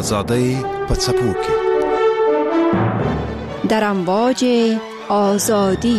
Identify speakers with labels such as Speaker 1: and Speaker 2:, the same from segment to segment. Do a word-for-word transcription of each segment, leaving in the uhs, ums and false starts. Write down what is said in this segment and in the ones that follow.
Speaker 1: آزادۍ په څپو کې
Speaker 2: در امواج آزادی.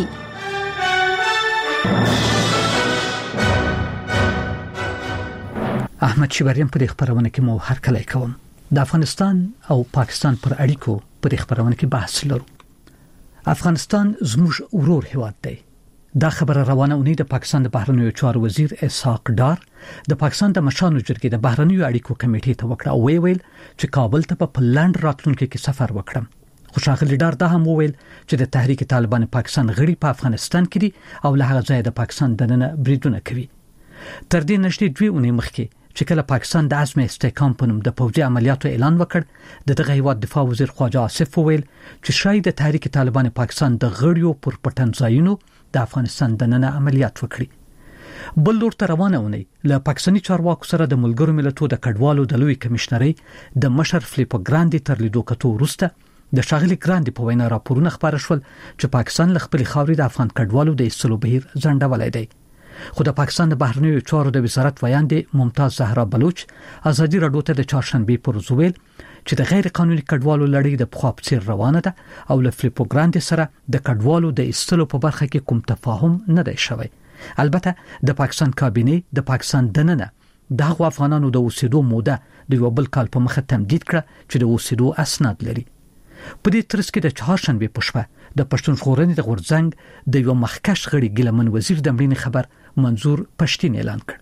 Speaker 3: احمد شیبریان په خبرونه کې مو هر کله کوم د افغانستان او پاکستان پر اړیکو په خبرونه کې بحث لرو. افغانستان زموږ ورور هیواد دی. دا خبره روانه ونی د پاکستان د بهرنیو چارو وزیر اسحاق ډار د پاکستان د مشرانو جرګې د بهرنیو اړیکو کمیټې ته وکړه او ویل چې کابل ته په پلان راتلونکو کې سفر وکړم. خوشاغلی ډار دا هم ویل چې د تحریک طالبان پاکستان غړي په افغانستان کې دي او له هغه ځای د پاکستان دننه بریدونه کوي. تر دې نشته دوی اونې مخکې چې کله پاکستان د عزم استحکام په نوم د پوځي عملیاتو اعلان وکړ، د دغه هیواد دفاع وزیر خواجه آصف ویل چې شاید د تحریک طالبان پاکستان د غړیو پر پټنځایونو د افغانستان دننه عملیات وکړي. بل لور ته روانه ونی له پاکستاني چارواکو سره د ملګرو ملتونو د کډوالو د لوی کمشنري د مشر فلیپو ګراندي تر لیدو کتو وروسته د شاغلي ګراندي په وینا راپورونه خبر شول چې پاکستان له خپل خاورې د افغان کډوالو د ایستلو بهیر ځنډولای دی. خو د پاکستان د بهرنیو چارو د وزارت ویاندې ممتاز زهرا بلوچ ازادي راډیو ته د چهارشنبه پر زویل چې د غیر قانوني کډوالو لړۍ د پخواب سیر روانه ده او له فلیپو ګراندي سره د کډوالو د ایستلو په برخه کې کوم تفاهم نه دی شوی. البته د پاکستان کابینه د پاکستان دننه دغه افغانانو د اوسېدو موده د یو بل کال په مخه تمدید کړه چې د اوسېدو اسناد لري. په دې ترڅ کې د چهارشنبه په شپه د پښتون ژغورنې د غورځنګ د یو مخکښ غړي ګیلمن وزیر د مړینې خبر منظور پښتين اعلان کړ.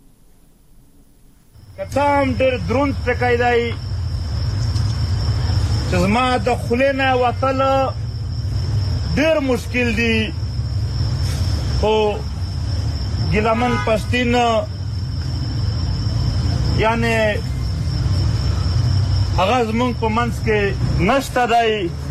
Speaker 4: کتام ډېر دروند ټکی دی چې زما د خولې نه وتل ډېر مشکل دي، خو ګیلمن پښتين یعنی هغه زمونږ په منځ کې نشته دی.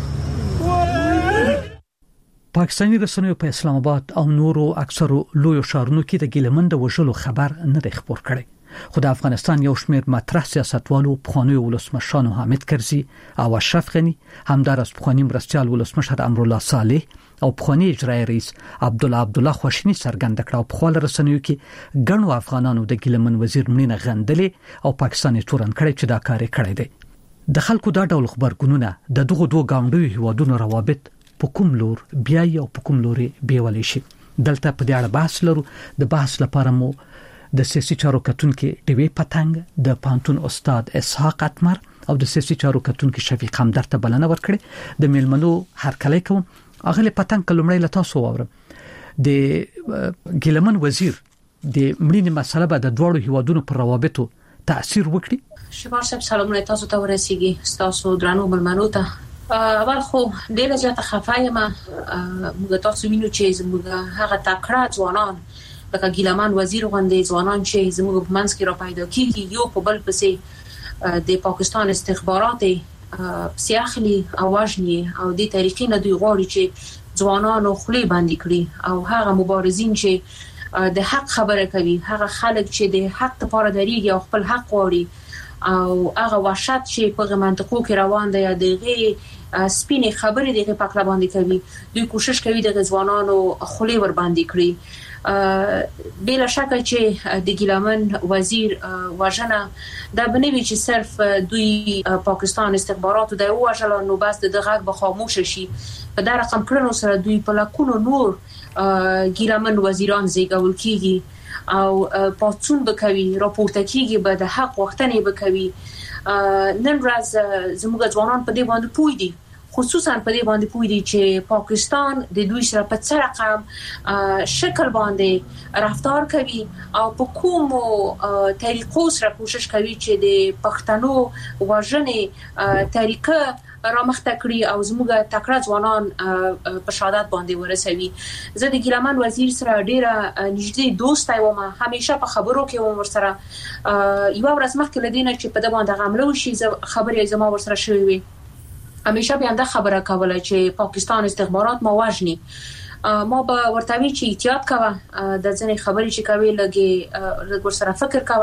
Speaker 3: پاکستاني رسنیو په اسلام آباد او نورو اکثرو لویو ښارونو کې د ګیلمن د وژلو خبر نه دی خبر کړی. خو د افغانستان یو شمېر مطرح سیاستوالو پخواني ولسمشرانو حامد کرزي او اشرف غني، همدارس پخواني مرستيال ولسمشر امرالله صالح او پخواني اجرایي رئیس عبدالله عبدالله خواشینی څرګنده کړه او په خپل رسنیو کې ګڼو افغانانو د ګیلمن وزیر مړینه غندلې او پاکستاني تورن کړي چې دا کار کړی دی. د خلکو دا ډول خبرګونونه د دغه دوه ګاونډیو هیوادونو روابط په کوم لور بیا یو په کوم لوري بیولې شي. دلته په دې اړه بحث لرو. د بحث لپاره مو د سیاسي چارو کتونکو ټیوي پتنګ د پانتون استاد اسحاق اتمر او د سیاسي چارو کتونکو شفیق همدرد ته بلنه ورکړي. د میلمنو هر کله کوم اغله پتنګ کلمړی لته سو اورم د ګیلمن وزیر د مړینې مسله به د دوړو هیوادونو پر روابطو تاثیر وکړي.
Speaker 5: شمار صاحب سلامونه تاسو ته ورسیږي. تاسو درنو ملمنو ته اول خو ډیره زیاته خفایم موږ تاسو وینو چې زموږ هغه تکړه ځوانان لکه ګیلمن وزیر غوندې ځوانان چې زموږ په منځ کې را پیدا کیږي یو په بل پسې د پاکستان استخبارات سیاخلی او واجنی او د طریقې نه دوی غواړي چې ځوانانو خلی باندې کړي او هغه مبارزین چې د حق خبره کوي، هغه خلک چې د حق لپاره دریږي او خپل حق غواړي او هغه وحشت چې په منطقو کې روان دی دغه سپینې خبرې دغه پکړه باندې کوي، دوی کوشش کوي د ځوانانو خلی ور باندې کړي. بلا شک چې د ګیلمن وزیر وژنه دا بنوي چې صرف دوی پاکستان استخباراتو د وژلو نو بس د غږ به خاموش شي. په دا رقم کړنو سره دوی په لکونو نور ګیلمن وزیران زیږول کیږي او پاتون بکوي، راپورته کیږي به د حق وختنې بکوي. نن ورځ زموږ ځوانان په دې باندې پوي دي، خصوصا په دې باندې پوي دي چې پاکستان د دوی سره په څه رقم شکل باندې رفتار کوي او په کوم طریقو سره کوشش کوي چې د پښتنو وژنې طریقه رامخته کړی او زموږ تکړه ځوانان په شهادت باندې ورسوي. زه د ګیلمن وزیر سره ډیره نږدې دوست یم، همیشه په خبرو کې وم ورسره. یو ورځ مخکې لدینه چې په دې باندې غملو شي خبرې زما ورسره شوې وي، همیشه بیا دا خبره کوله چې پاکستان استخبارات ما وژني. ما به ورته وی چې احتیاط کوه، د ځنې خبرې چې کوي لګي لګ ور سره فکر کوه،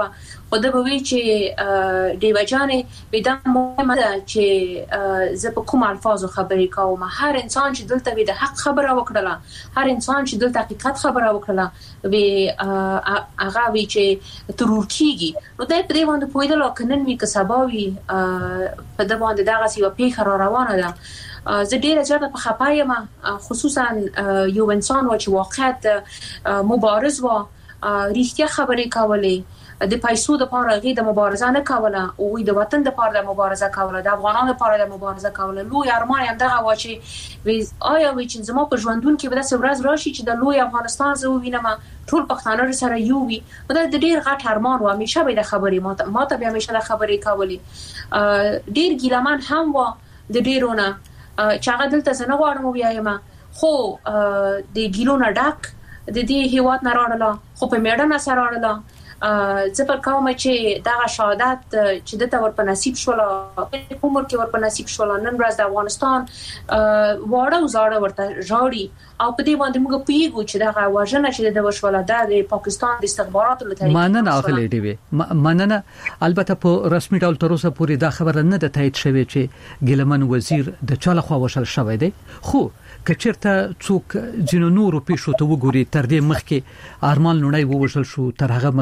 Speaker 5: خو د به وی چې دیو جانې بيدا مهمه ده چې زه په کوم الفاظو خبرې کوم. هر انسان چې دلته وي د حق خبره وکړه، هر انسان چې دلته حقیقت خبره وکړه وی هغه وی چې ترور کیږي. نو دای په دې باندې پوهیدل او کنن وی کسباوي په دې باندې دغه سی په خبر روانه ده. زه ډیره زیاته په خپایم، خصوصا یو انسان و چې واقعیت مبارز و، ریښتیا خبرې کولې، د پیسو د پاره غي د مبارزه نه کوله او د وطن د پاره د مبارزه کوله، د افغانانو لپاره د مبارزه کوله. لوی ارمان هم دغه و چې آیا وی چې زمو په ژوندون کې به د ورځ راشي چې د لوی افغانستان زه وینم ټول پښتانه سره یو وي. دا د ډیر غټ ارمان و، همیشه به د خبرې ما ته به همیشه د خبرې کولې. ډیر ګیلمان هم و د ډیرونه چې هغه دلته زنه غواړم بیایم، خو د ګیلونه ډک د دې هیواد نه راړله، خو په میړه نه سره راړله. زه پر کوم چې دا شهادت چې د تور په نصیب شول، عمر کې ور په نصیب شول، نن ورځ د افغانستان واړه وزاړه ورته ژاړي او په دې باندې موږ پیګو چې دا واژنه چې د وشوله د پاکستان د استخباراتو له طریقې
Speaker 3: مننه اخلي دی مننه. البته په رسمي ډول تر اوسه پورې دا خبره نه ده تایید شوې چې ګیلمن وزیر د چاله خوا وشل شوی دی. خو کچرته څوک جنو نورو پیښو ته وګوري، تر دې مخکې ارمان لونای ووشل شو، تر هغه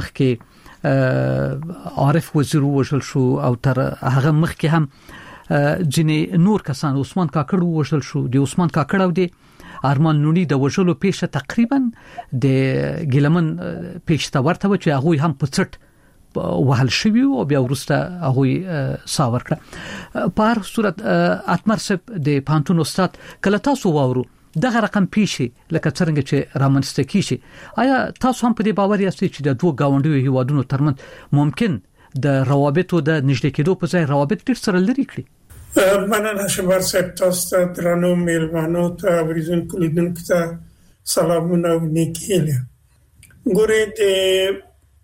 Speaker 3: مخکې عارف وزیر ووشل شو، او تر هغه مخکې هم جنې نور کسان، عثمان کاکړ ووشل شو. د عثمان کاکړ او د ارمان لونی د وشلو پیښه تقریبا د ګیلمن پیښه ورته و چې هغه هم په څټ وهل شوی او بیا ورسته هغه ساور کړ. په هر صورت اتمر سپ د پانتون استاد کله تاسو وورو دغه رقم پیښه لکه څنګه چې رامنځته کیږي، آیا تاسو هم په دې باور یاست چې د دوه گاونډیو هیوادونو ترمنځ ممکن د روابطو د نږدې کېدو په ځای روابط ډیر سره لري کړي؟
Speaker 6: مننه شمار سپ تاسو ته درنو میلمانو ته ورزون کلیدونکو ته سلامونه او نیکیله. ګوره د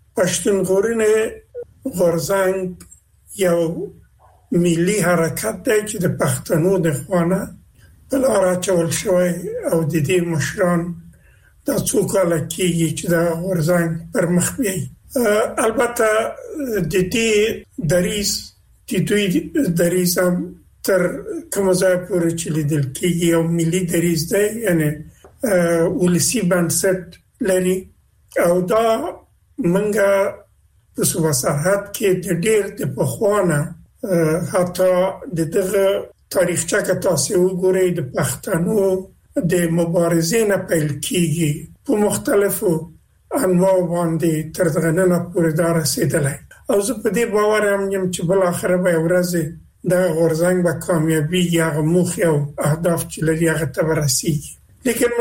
Speaker 6: پښتونخوا غورځنګ یو ملي حرکت دی چې د پښتنو د خوانه په لار اچول شوی او د دې مشران د څو کاله کېږي چې د غورځنګ پر مخ بیایي. البته د دې دریځ د دوی دریځ هم تر کوم ځای پورې چې لیدل کېږي یو ملي دریځ دی، یعنی ولسي بنسټ لري. او دا منګه په صوبه سرحد کې د ډېر د پخوانه حتی د دغه تاریخچه کې تاسو وګورئ د پښتنو د مبارزې نه پیل کیږي په مختلفو انواع باندې تر دغه نه پورې دا رسیدلی. او زه په دې باور یم چې بل اخر به ورځ د غورځنګ به کامیابی یا موخه او اهداف چې لري هغه ته ورسیږي. لیکن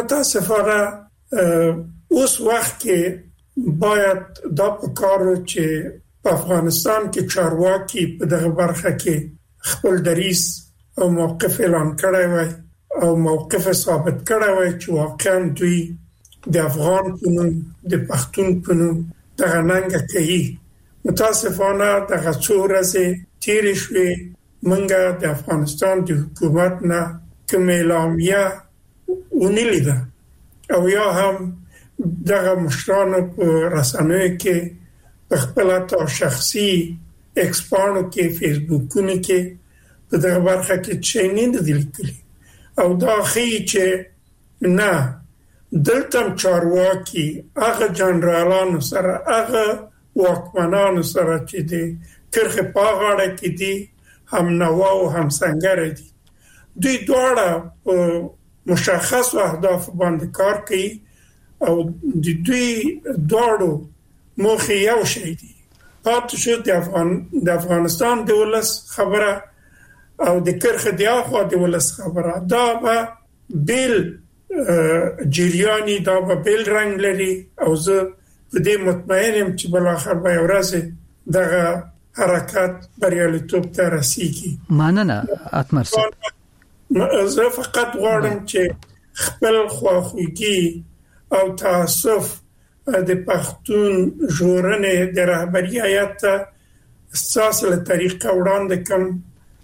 Speaker 6: متاسفانه اوس وخت کې باید دا په کارو چې په افغانستان کې چارواکي په دغه برخه کې خپل دریځ او موقف اعلان کړی وای او موقف ثابت کړی وای چې واقعا دوی د افغان په نوم د پښتون په نوم دغه ننګه کوي. متاسفانه دغه څو ورځې تیرې شوې منګه د افغانستان د حکومت نه کوم اعلامیه ونه لیده او یا هم دغه مشرانو په رسنیو کې په خپل تا شخصي ایکسپانو کې فیسبوکونو کې په دغه برخه کې چې نه دي لیکلي او دا خي چې نه دلته چارواکي هغه جنرالانو سره هغه واکمنانو سره چې دي کرخه پاغاړه کې دي هم نوا او هم څنګه دي دوی دواړه مشخص اهداف باندې کار کوي او د دوی دواړو موخه یو شی دی. پاتې شو د افغان د افغانستان د ولس خبره او د کرخه دی اخو د ولس خبره دا به بیل جریانی دا به بیل رنگ لري او زه په دې مطمئنم چې بل اخر به ورځ دغه حرکت بریالیتوب ته رسیږي.
Speaker 3: مننه اتمر صاحب.
Speaker 6: زه فقط غواړم چې خپل خواخوږي او تاسف د پښتون ژغورنې د رهبری هیئت ته اساسه طریقه وړاندې کوم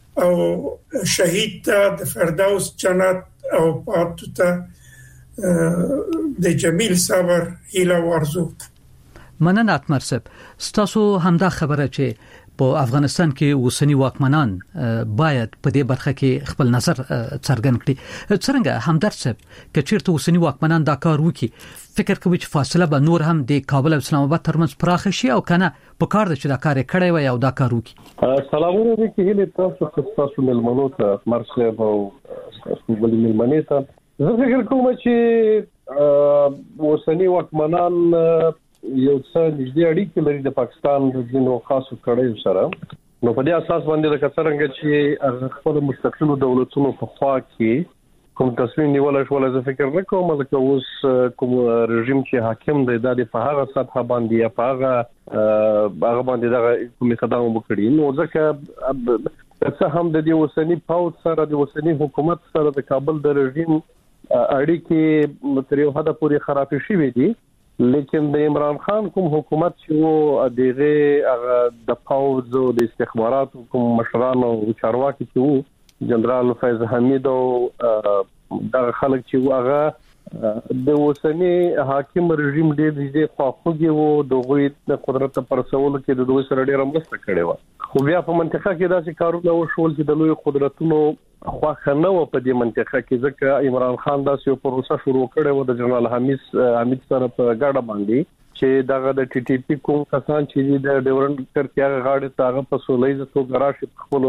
Speaker 6: او شهید ته د فردوس جنت او پاتو ته د جمیل صبر هیله ورزو.
Speaker 3: مننه اتمر صاحب ستاسو همدا خبره چې په افغانستان کې اوسنی واکمنان باید په دې برخه کې خپل نظر څرګند کړي څنګه همدرد صاحب چې چیرته اوسنی واکمنان دا کار وکړي فکر کوي چې فاصله به نور هم د کابل او اسلام آباد ترمنځ پراخ شي او کنه په کار د چې دا کار کړی وي او دا کار وکړي
Speaker 7: سلامونه دې کې هله تاسو تاسو ملمنو ته مرسته او تاسو بل ملمنې ته زه فکر کوم چې اوسنی واکمنان یو څه نږدې اړیکې لري د پاکستان د ځینو خاصو کړیو سره نو په دې اساس باندې د کثرنګ چې خپل مستقلو دولتونو په خوا کې کوم تصمیم نیول شو زه فکر نه کوم چې اوس کوم رژیم چې حاکم دی د په هغه سطح باندې یا په هغه هغه باندې دا کوم قدم وکړي نو ځکه څه هم د دې اوسنی پاوت سره د اوسنی حکومت سره د کابل د رژیم اړیکې تر یو حد پورې خراب شوې دي لیکن د عمران خان کوم حکومت چې وو دغه هغه د پاوز او د استخبارات کوم مشران او چارواکي چې وو جنرال فیض حمید او د خلک چې وو هغه د اوسنی حاکم رژیم ډېر دې خواخوږي وو د د قدرت پر سوال کې د دوی سره ډېر مرسته کړې و خو بیا په منطقه کې داسې کارونه وشول چې د لوی قدرتونو خواخه نه و په دې منطقه کې ځکه عمران خان داسې یو پروسه شروع کړې و د جنرال حمید حمید سره په ګډه باندې چې دغه د ټي ټي پی کوم کسان چې د ډیورنډ ترکیه غاړې تاغه په سولېز توګه راشي خپل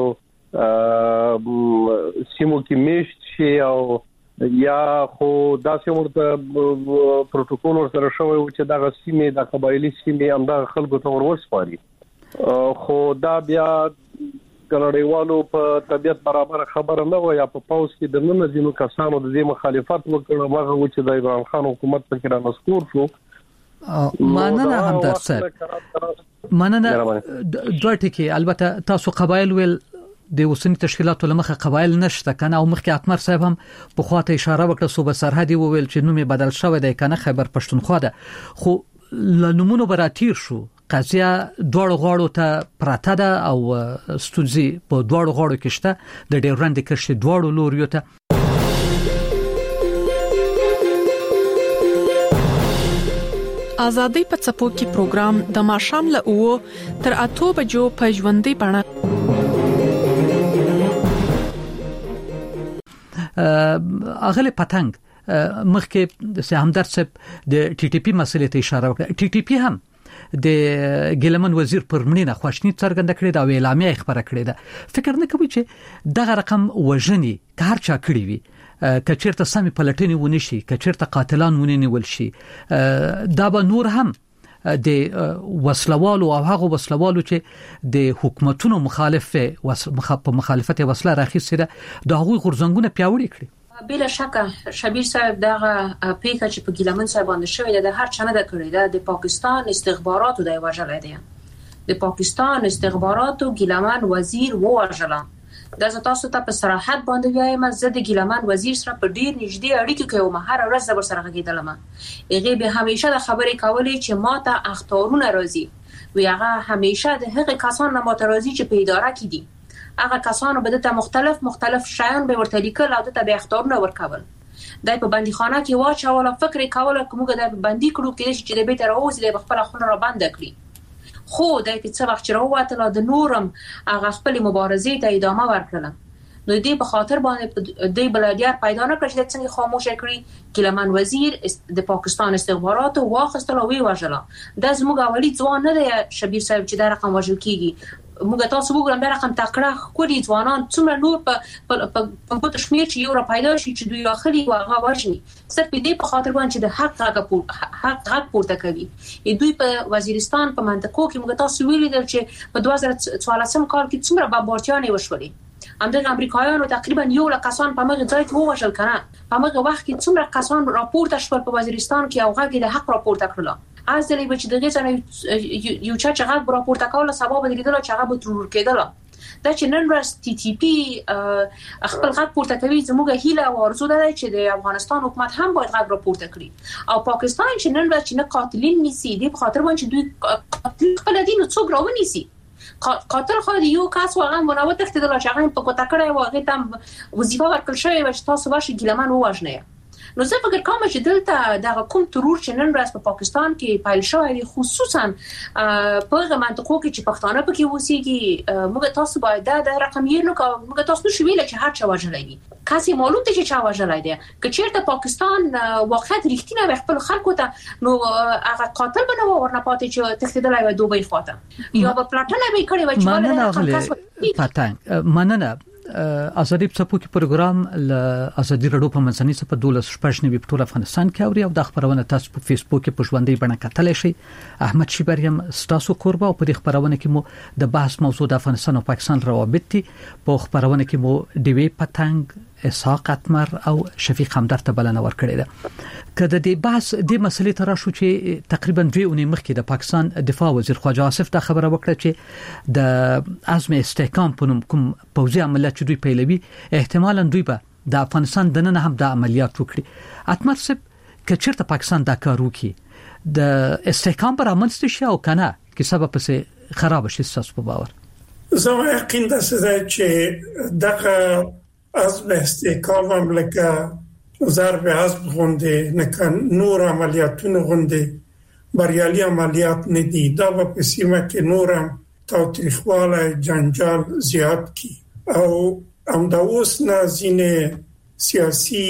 Speaker 7: سیمو کې میشت شي او یا خو داسې ورته پروتوکول سره شوی چې دغه سیمې د قبایلی سیمې همدا خلکو ته ورسپاري خو دا بیا کلړیوالو په طبيعت برابر خبره نه و یا په پاوس کې د نن ځینو کسانو د دې مخالفت وکړ هغه و چې د عمران خان حکومت په کې را مسکور شو
Speaker 3: مننه همدرد صاحب مننه دوه ټکی البته تاسو قبایل ویل د اوسنی تشکیلاتو لمخه قبایل نشته کنه او مخکې اتمر صاحب هم په خواته اشاره وکړه صوبه سرحدي وویل چې نوم بدل شوی دی کنه خیبر پښتونخوا ده خو لنمونو براتیر شو قضیه دوړ غاړو ته پراته ده او ستونزې په دوړ غاړو کې شته د ډیورنډ کرښې دوړ لوریو ته
Speaker 8: ازادي په څپو کې پروګرام د ماشام له او تر اته بجو په ژوندۍ بڼه
Speaker 3: اغله پتنګ مخکې د همدرد صاحب د ټي ټي پی مسلې ته اشاره وکړه ټي ټي پی هم د ګلمن وزیر پر مړینه خواشنی څرګنده کړې دا اعلامیه خبره کړې ده فکر نه کوي چې دغه رقم وژني که هر چا کړی وي کچیرته سمې پلټنې ونشي کچیرته قاتلان ونیول شي دا به نور هم د وسلوالو او هغه وسلوالو چې د حکومتونو مخالف په مخالفت وسله راخیسته د هغوی غورځنګونه پیاوړي کړي
Speaker 5: بلا شکه شبیر صاحب دغه پیکه چې په ګیلمن صاحب باندې شوې ده هر چنه ده کړې ده د پاکستان استخباراتو د وژلې ده د پاکستان استخباراتو ګیلمن وزیر وژل دا تاسو ته په صراحت باندې وایم زه د ګیلمن وزیر سره په ډیر نږدې اړیکه کې وم هر ورځ زبر سره غږیدلم هغه به همیشه د خبرې کولې چې ماته اخطارونه راځي وی هغه همیشه د هغه کسان نه ماته راځي چې په اداره کې دي هغه کسانو به د مختلف مختلف شیان به ورته لیکل او د به اختیار نه ورکول دای په بندي خانه کې واچول فکر کول کومه د بندي کړو کې چې د بیت راوځي د خپل خونه را بند کړی خو دای په څه وخت راوته د نورم هغه خپل مبارزې ته ادامه ورکړه نو دې په خاطر باندې د بلادیار پیدا نه کړی چې څنګه خاموش کړی ګیلمن وزیر د پاکستان استخباراتو واخستل او وی وژله د زموږ اولی ځوان نه دی شبیر صاحب چې دا رقم وژل کیږي موږ تاسو وګورم دا رقم تکړه کولی ځوانان څومره نور په په په تشمیر چې یو را پیدا شي چې دوی داخلي واغه وژني صرف دې په خاطر باندې چې د حق حق حق حق پورته کوي دوی په وزیرستان په منطقو کې موږ تاسو ویل چې په دوه زره څوارلسم کال کې څومره بمبارډیانې وشولې همدغه امریکایانو تقریبا یو لک کسان په مغه ځای کې ووژل کړه په مغه وخت کې څومره کسان راپورته شول په وزیرستان کې او هغه د حق راپورته کړل از دلی به چې دغه څنګه یو چا چې هغه راپورته کوله سبب لیدل چې هغه به ترور کېدل دا چې نن ورځ ټي ټي پی خپل غږ پورته کوي زموږه هیله او ارزو ده چې د افغانستان حکومت هم باید غږ راپورته کړي او پاکستان چې نن ورځ چې نه قاتلین نیسي د خاطر باندې دوی قاتل خپل دین څوک راونیسي قاتل خو یو کس واقعا منوت اختیدل چې هغه په کوټه کړه او هغه تم وظیفه ورکړل شوی و چې تاسو واشه ګیلمن وواژنه نو زه فکر کوم چې دلته د کوم ترور چې نن ورځ په پاکستان کې پایل شوی دی خصوصا په منطقو کې چې پښتانه پکې اوسېږي موږ تاسو باید د رقم یې نو موږ تاسو نشو ویل چې هر چا وژلای دي کاسي معلوم دي چې چا وژلای دی که چیرته پاکستان واقعیت رښتینه خپل خلکو ته نو هغه قاتل بنو ورنه پاتې چې تخدیدلای و دوبۍ خواته یا په پلاټنه به کړی و چې
Speaker 3: مننه پاتنګ مننه ازادي څپوکي پروګرام ل ازادي رادیو په منځني صفه دولس شپږ په ټول افغانستان کې اوري او د خبرونه تاسو په فیسبوک کې په ژوندۍ بڼه کتلی شئ. احمد شیبریم ستاسو کوربه او په دې خبرونه کې مو د بحث موضوع د افغانستان او پاکستان روابط دي. په خبرونه کې مو دیوی پتنګ اسحاق اتمر او شفیق همدرد ته بلنه ورکړې ده. کله د بحث د مسلې تر شو چې تقریبا دوه اونۍ مخکې د پاکستان دفاع وزیر خواجه آصف دا خبره وکړه چې د عزم استحکام په نوم کوم پوځي عملیات چې دوی پیلوي احتمالاً دوی به د افغانستان د نن هم د عملیات وکړي. اتمر صاحب که چیرته پاکستان دا کار وکړي د استحکام پر امنست شي او کنه کې سبب پسې خراب شي تاسو په باور؟
Speaker 6: زه یقین ده چې دغه عزم استحکام هم لکه ضرب حزب غونډه نه کن نور عملیاتونه غونډه بریالي عملیات نه دي. دا په سیمه کې نورم تاریخواله جنجال زیات کی او هم دا اوس نه ځینې سیاسي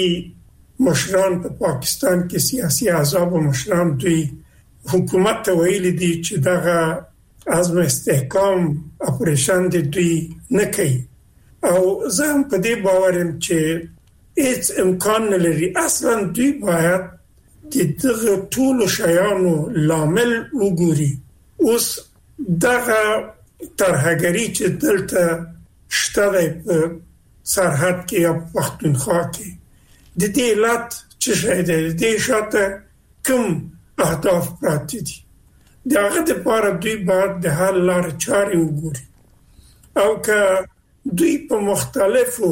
Speaker 6: مشران په پاکستان کې سیاسي احزاب او مشران دوی حکومت ته ویلي دي چې دغه عزم استحکام اپریشن دی دوی نه کوي او زه هم په دې باور یم چې هیڅ امکان نه لري اصلا دوی باید د دغه ټول شیانو لامل وګوري. اوس دغه ترهګری چې دلته شته په سرحد کې یا پښتونخوا کې د دې علت چې شاید د دې شاته کوم اهداف پراته دي دغه لپاره دوی باید د حل لارې چارې وګوري او که دوی په مختلفو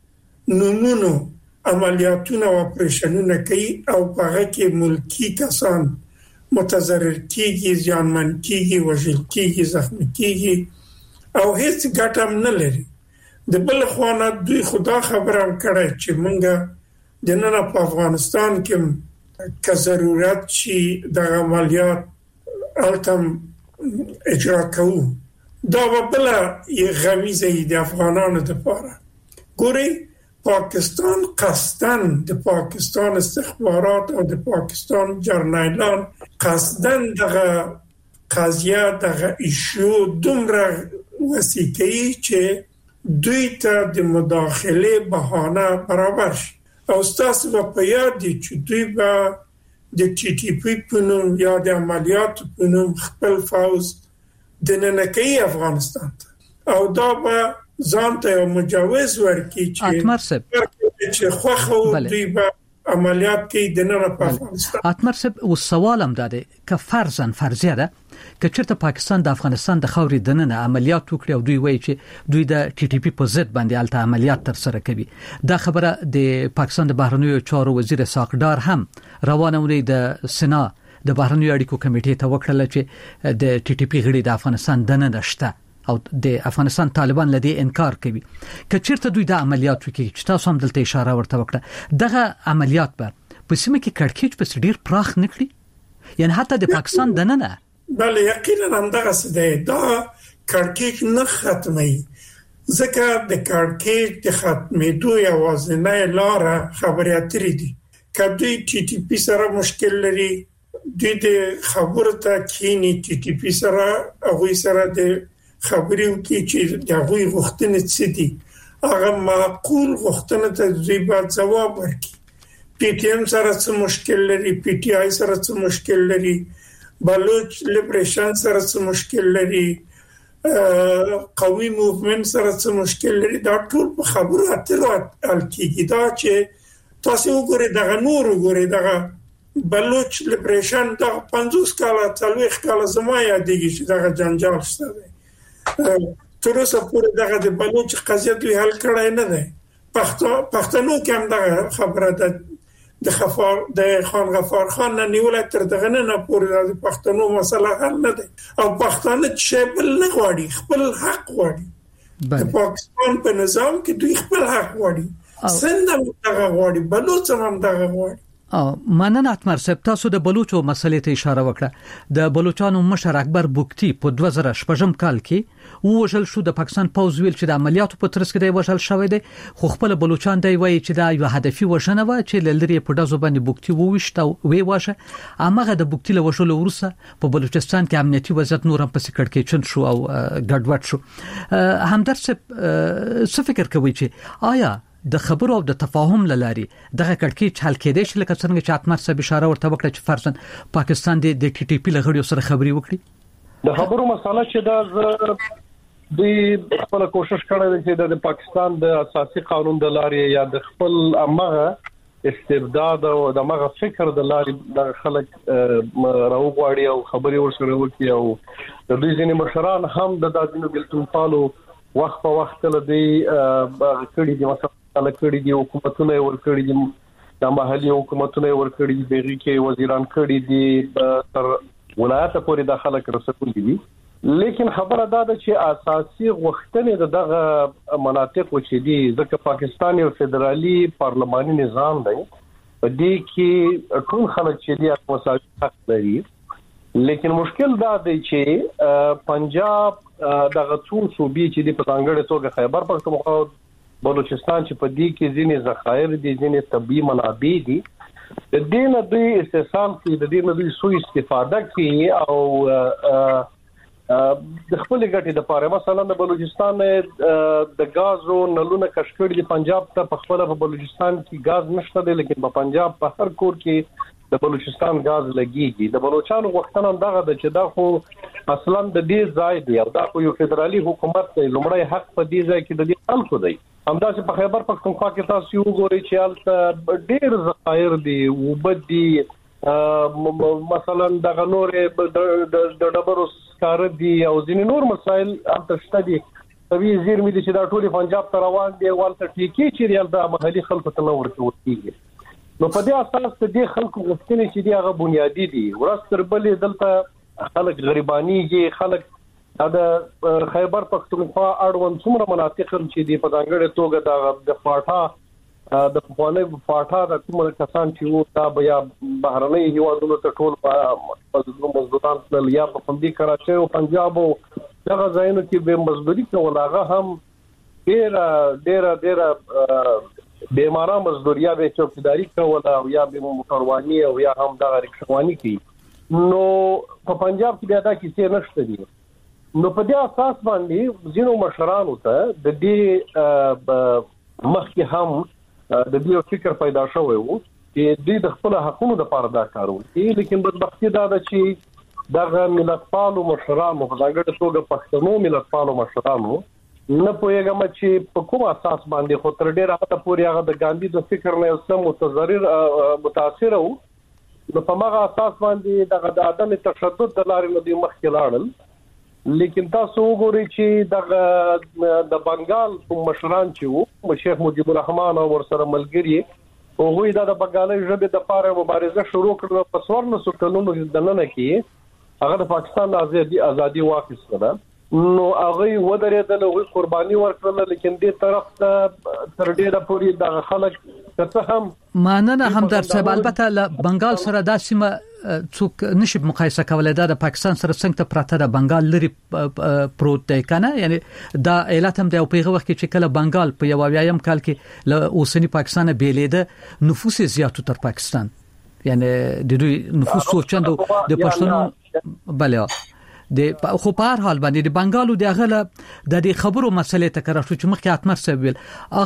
Speaker 6: نمونو عملیاتونه او اپریشنونه کوي او په هغه کې ملکی کسان متضرر کیږي ځانمن کیږي وژل کیږي زخمی کیږي او هیڅ ګټه هم نه لري. د بل خوانه دوی خدا خبرم کړی چې مونږ د نن په افغانستان کې که ضرورت شي د عملیات التم اجرا کوو دا بلا یې غمیزه د افغانانو لپاره. ګوري پاکستان قصدن د پاکستان استخبارات او د پاکستان جرنیلان قصدن دغه قضیه دغه ایشو دومره وسیقی چې دوی ته د مداخله بهانه برابر شي او ستاسو په یاد دي چې دوی به د ټي ټي پی په نوم یا د عملیات په نوم خپل فوز د ننکي افغانستان ته او دا به ځان ته مجوز ورکړي چې چې خوخه دوی به عملیات کوي د نن په افغانستان.
Speaker 3: اتمر صاحب او سوال هم ده که فرضاً فرضیه ده که چیرته پاکستان د افغانستان د خاورې د نن عملیات وکړي او دوی وایي چې دوی د ټي ټي پی په ضد باندې الته عملیات تر سره کوي دا خبره د پاکستان د بهرنیو چارو وزیر ساقدار هم روانه ونی د سنا د بهرنیو اړیکو کمیټې ته وکړل چې د ټي ټي پی غړي د افغانستان د نن شته او د افغانستان طالبان لدی انکار کوي که چیرته دوی د عملیات وکړي چې تاسو هم دلته اشاره ورته وکړه دغه عملیات به په سیمه کې کړکېچ په ډیر پراخ نکړي یعنی حتی د پاکستان د نه نه
Speaker 6: بل یقینا هم دغه څه دا کړکېچ نه ختمي ځکه د کړکېچ د ختمېدو یوازینۍ لار خبرې اترې دي که دوی ټي ټي پی سره مشکل لري دوی د خبرو ته کینی ټي ټي پی سره هغه سره د خبرې وکړي چې د هغوی غوښتنې څه دي هغه معقول غوښتنه ته دوی باید ځواب ورکړي. پی ټي ایم سره څه مشکل لري پی ټي آی سره څه مشکل لري بلوچ لیبریشن سره څه مشکل لري قومي موومنت سره څه مشکل لري دا ټول په خبرو اترو حل کیږي. دا چې تاسو وګورئ دغه نور وګورئ دغه بلوچ لیبریشن دا پنځوس کاله څلوېښت کاله زما یادېږي چې دغه جنجال شته تر اوسه پورې دغه د بلوچ قضیه دوی حل کړای نه دی. پښتنو کې هم دغه خبره ده د خفار د خان غفار خان نه نیول تر دغه نه پورې د پښتنو مسله حل نه ده او پښتانه چې بل نه غواړي خپل حق غواړي د پاکستان په نظام کې دوی خپل حق غواړي سند هم دغه غواړي بلوچ هم دغه غواړي
Speaker 3: مننه اتمر صاحب تاسو د بلوچو مسلې ته اشاره وکړه د بلوچستان مشر اکبر بوکتی په دوه زره شپږم کال کې وژل شو د پاکستان پوز ویل چې د عملیاتو په ترڅ کې دی وژل شوی دی خو خپل بلوچستان دی وایي چې دا یو هدفي وژنه و چې لری په داسو باندې بوکتی ووښته وی واشه امغه د بوکتی له وژلو وروسته په بلوچستان کې امنیتي وضعیت نور هم پسې کړکېچن شو او ګډوډ شو همدرد صاحب څه فکر کوي چې آیا د خبرو او د تفاهم لاري دغه کړکېچ حل کېدای شي لکه څنګه چې اتمر صاحب اشاره ورته وکړه چې فرضاً پاکستان د ټي ټي پی لغړیو سره خبري وکړي
Speaker 7: د خبرو مسله چې دا د خپل کوشش کړی چې د پاکستان د اساسي قانون د لاري یا د خپل امغه استبداد او د امغه فکر د لاري د خلک راوغواړي او خبري ورسره وکړي او د دوی ځینې مشران هم د دادینو ګلتون پالو وخت په وخت له دې کړي دي مثلا کړي دي حکومتونه ورکړي دي د محلي حکومتونه ورکړي دي بغي کې وزیران کړي دي تر ولایت پورې د خلک رسول دي لیکن خبره دا ده چې اساسي غوښتنې دغه مناطق چې دي ځکه پاکستان یو فدرالي پارلماني نظام دی په دې کې ټول خلک چې دي مساوي حق لري لیکن مشکل دا دی چې پنجاب دغه څو صوبې چې د پتانګړې توګه خیبر پختونخوا بلوچستان چې په دې کې ځینې ذخایر دي ځینې طبي منابع دي د دې نه دوی استحصال کوي د دې نه دوی سوء استفاده کوي او د خپل ګټې د پاره مثلا د بلوچستان د غازو نلونه کشکړ دي پنجاب ته په خپل په بلوچستان کې غاز نشته دی لیکن په پنجاب په هر کور کې د بلوچستان غاز لګيږي د بلوچستان وختونه دغه د چې دا خو اصلا د دې ځای دی او دا خو یو فدرالي حکومت دی لومړی حق په دې ځای کې د دې خلکو دی همداسې په خیبر پختونخوا کې تاسو وګورئ چې هلته ډېر ذخایر دي وبدي مثلا دغه نور د ډبرو سکاره دي او ځینې نور مسایل هلته شته دي طبي زیرمې دي چې دا ټول پنجاب ته روان دي ولته ټیکي چې ریال د محلي خلکو ته نور ورکوي نو په دې اساس ته د خلکو غوښتنې چې دی هغه بنیادی دي ورستر بلې دلته خلک غریبانيږي خلک د خیبر پختونخوا اړوند څومره مناطق چې دی په ځانګړې توګه د فاټا د پخوانۍ فاټا د کومه کسان چې وو دا بیا بهرنۍ هیوادونو ته ټول په مزدوران تل یا په پندې کراچۍ او پنجاب او دغه ځایونو کې به مزدوري کول هغه هم ډیر ډیر ډیر بیماران مزدوریا به چوکیداری کول او یا به موټروانی او یا هم دغه رکشوانی کوي نو په پنجاب کې بیا دا کیسې نشته دي نو په دې اساس باندې ځینو مشرانو ته د دې مخکې هم د دې فکر پیدا شوی وو چې دوی د خپل حقوقو لپاره دا کار وکړي لیکن بدبختي دا ده چې دغه ملتپالو مشرانو په ځانګړي توګه پښتنو ملتپالو مشرانو نه پوهیږم چې په کوم اساس باندې خو تر ډیره حتی پورې هغه د ګاندھی د فکر نه سم متضرر متاثر وو نو په هغه اساس باندې دغه د عدم تشدد د لارې نه دی مخکې لاړل لیکن تاسو وګورئ چې دغه د بنگال کوم مشران چې وو شیخ مجيب الرحمن او ورسره ملګری او هغوی د بنگالي ژبې د لپاره مبارزه شروع کړه په څوارلسو سلطنتونو د نن کې هغه د پاکستان ازادي ازادي واخیسته نو هغه ودرېدل او قرباني ورکړل لیکن دې طرف ته تر ډیره پورې د خلک څه هم
Speaker 3: ماننه همدرد صاحب البته له بنگال سره د سیمه څوک نشي مقایسه کولای د پاکستان سره څنګه ته پراته د بنگال لري پروت دی کنه یعنی دا ایالت هم د پیغه وخت چې کله بنگال په یو اویایم کال کې له اوسنی پاکستان بیلیده نفوس زیاتو تر پاکستان یعنی د دوی نفوس سوچند د پښتنو بله د خو په هر حال باندې د بنگالو د اغله د دې خبرو مسلې ته کړه چې مخکې اتمر صاحب ویل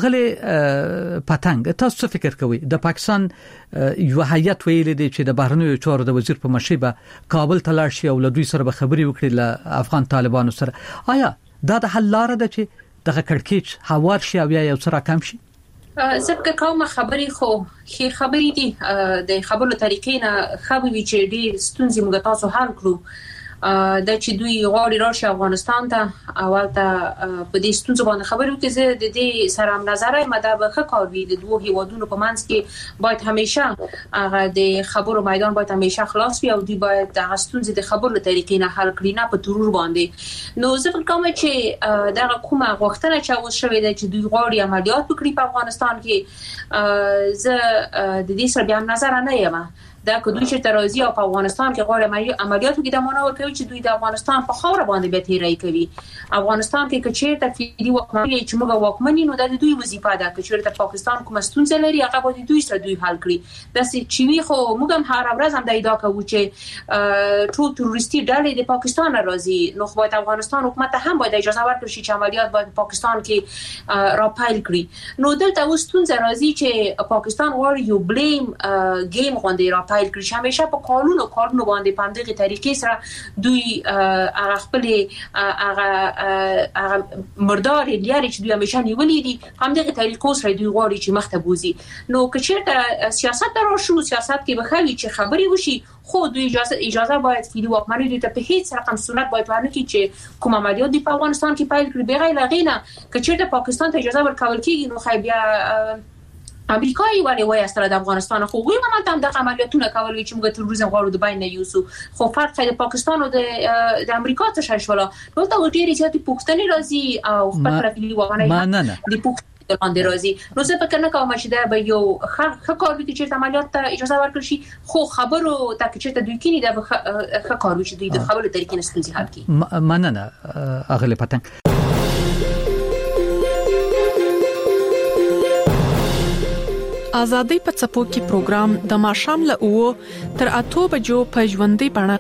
Speaker 3: اغله پتنګ تاسو فکر کوئ د پاکستان یو هیئت ویل دي چې د بهرنیو چارو د وزیر په مشیبه کابل ته لاړ شي او له دوی سره به خبري وکړي له افغان طالبانو سره آیا دا د حل لار ده چې دغه کړکېچ هوار شي او یا یو سره کم شي
Speaker 5: زکه کومه خبري خو خې خبري دي د خبرو طریقې نه خبري چې ډېر ستونزې موږ تاسو حل کړو د چې دوی غواړي راشي افغانستان ته اول ته په دې ستونزو باندې خبرو کې زه د دې سره هم نظر مده به خکاوي د دوه هیوادونو په منځ کې باید همیشه هغه د خبرو میدان باید همیشه خلاص وي او دوی باید د ستونزې د خبرو له طریقې نه حل کړي نه په ترور باندې. نو زه فکر کوم چې دا کومه غوښتنه چې اوس شوې ده چې دوی غواړي عملیات وکړي په افغانستان کې زه د دې سره بیا نظر نه یم دا که دوی چې ترازی او په افغانستان کې غواړي عملیات وکړي د مونږ ورکوي چې دوی د افغانستان په خاور باندې به تیری کوي. افغانستان کې کچېر ته فیدی وکمني چې موږ وکمني نو د دوی وظیفه ده کچېر ته پاکستان کوم ستونزه لري هغه به دوی سره دوی حل کړي. د چې وی خو موږ هم هر ورځ هم د ادعا کوو چې ټول تروریستي ډلې د پاکستان راځي نو خو د افغانستان حکومت هم باید اجازه ورکړي چې عملیات باید پاکستان کې راپایل کړي. نو دلته اوس ستونزه راځي چې پاکستان غواړي یو بلیم گیم غونډه را پایل کړي همیشه په قانون او قانون باندې په همدغه طریقې سره دوی هغه خپل هغه هغه مردار لري چې دوی همیشه نیولې دي همدغه طریقو سره دوی غواړي چې مخته بوزي. نو کچېرته سیاست راشو سیاست کې بخوي چې خبري وشي خو دوی اجازه اجازه باید فعلی واکمنۍ دوی ته په هیڅ رقم سنت باید ورنه کی چې کوم عملیات دی په افغانستان کې پایل کړي بغیر لغینه کچېرته پاکستان ته اجازه ورکول کیږي نو خای بیا امریکایي ولی وای استره د افغانستان خو وی ما ته د عملیاتونه کول چې موږ تروریزم غواړو د بین یوسو خو فرق د پاکستان او د د امریکا څخه شولا نو ته ډیره زیاتې پوښتنې راځي او خپل رفلی وغنه د پوښتنې لاندې راځي. نو زه فکر نه کوم چې دا به یو ښه کار وي چې عملیات ته اجازه ورکړي شي خو خبرو ته چې دوی کینی دا ښه کار وي چې دوی د خبرو طریقې نه ستونزې حل کړي.
Speaker 3: مننه اغله پتنګ.
Speaker 8: آزادۍ په څپو کې پروګرام د ماښام له اوو تر اته بجو په ژوندۍ بڼه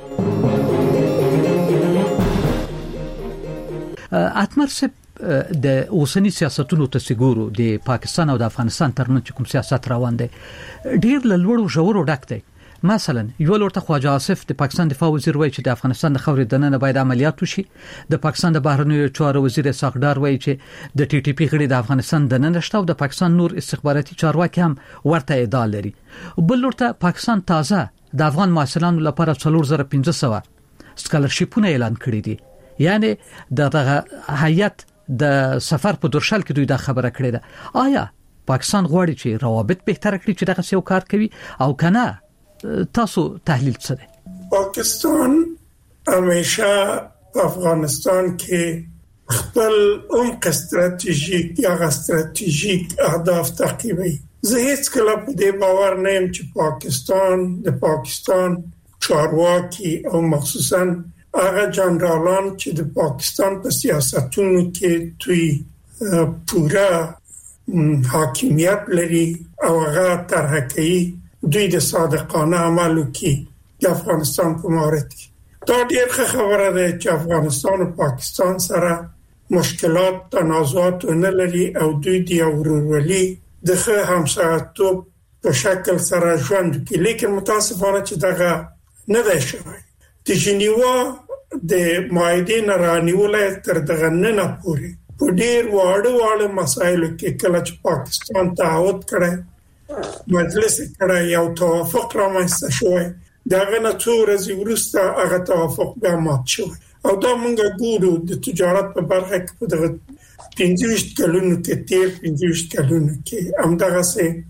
Speaker 3: اتمر سپ د اوسنی سیاستونو ته سګورو د پاکستان او د افغانستان ترمنځ کوم سیاست روان دي ډیر لوړو ژورو ډک دی. مثلا یو لورته خواجه آصف د پاکستان دفاع وزیر وایي چې د افغانستان د خاورې دننه باید عملیات وشي. د پاکستان د بهرنیو چارو وزیر ساقدار وایي چې د ټي ټي پی غړي د افغانستان دننه شته او د پاکستان نور استخباراتي چارواکي هم ورته ادعا لري. بل لورته پاکستان تازه د افغان محصلانو لپاره څلور زره پنځه سوه سکالرشیپونه اعلان کړي دي. یعنی دغه هیئت د سفر په درشل کې دوی دا خبره کړې ده. آیا پاکستان غواړي چې روابط بهتر کړي چې دغه څه کار کوي او کنه تاسو تحلیل څه دی؟
Speaker 6: پاکستان همیشه افغانستان کې خپل عمق استراتیژیک یا استراتیژیک اهداف تعقیبوي. زه هیڅ کله په دې باور نه یم چې پاکستان د پاکستان چارواکي او مخصوصا هغه جنرالان چې د پاکستان په سیاستونو کې دوی پوره حاکمیت لري او هغه طرح کوي دوی د صادقانه عملو کې د افغانستان په مورد کې دا ډېر ښه خبره ده چې افغانستان او پاکستان سره مشکلات تنازعات نه لري او دوی د ورورولي د ښه همسایه‌توب په شکل سره ژوند کوي. لیکن متاسفانه چې دغه نه دی شوی. د ژنیوا د معاهدې نه رانیولای تر دغه نه پورې په ډېر واړه واړه مسایلو کې کله چې پاکستان تعهد کړی مجلس کړه یو توافق رامنځته شوی دغه نه څو ورځې وروسته هغه توافق بیا مات شو او دا موږ ګورو د تجارت په برخه کې په دغه پنځه ویشت کلونو کې تیر پنځه ویشت کلونو کې همدغه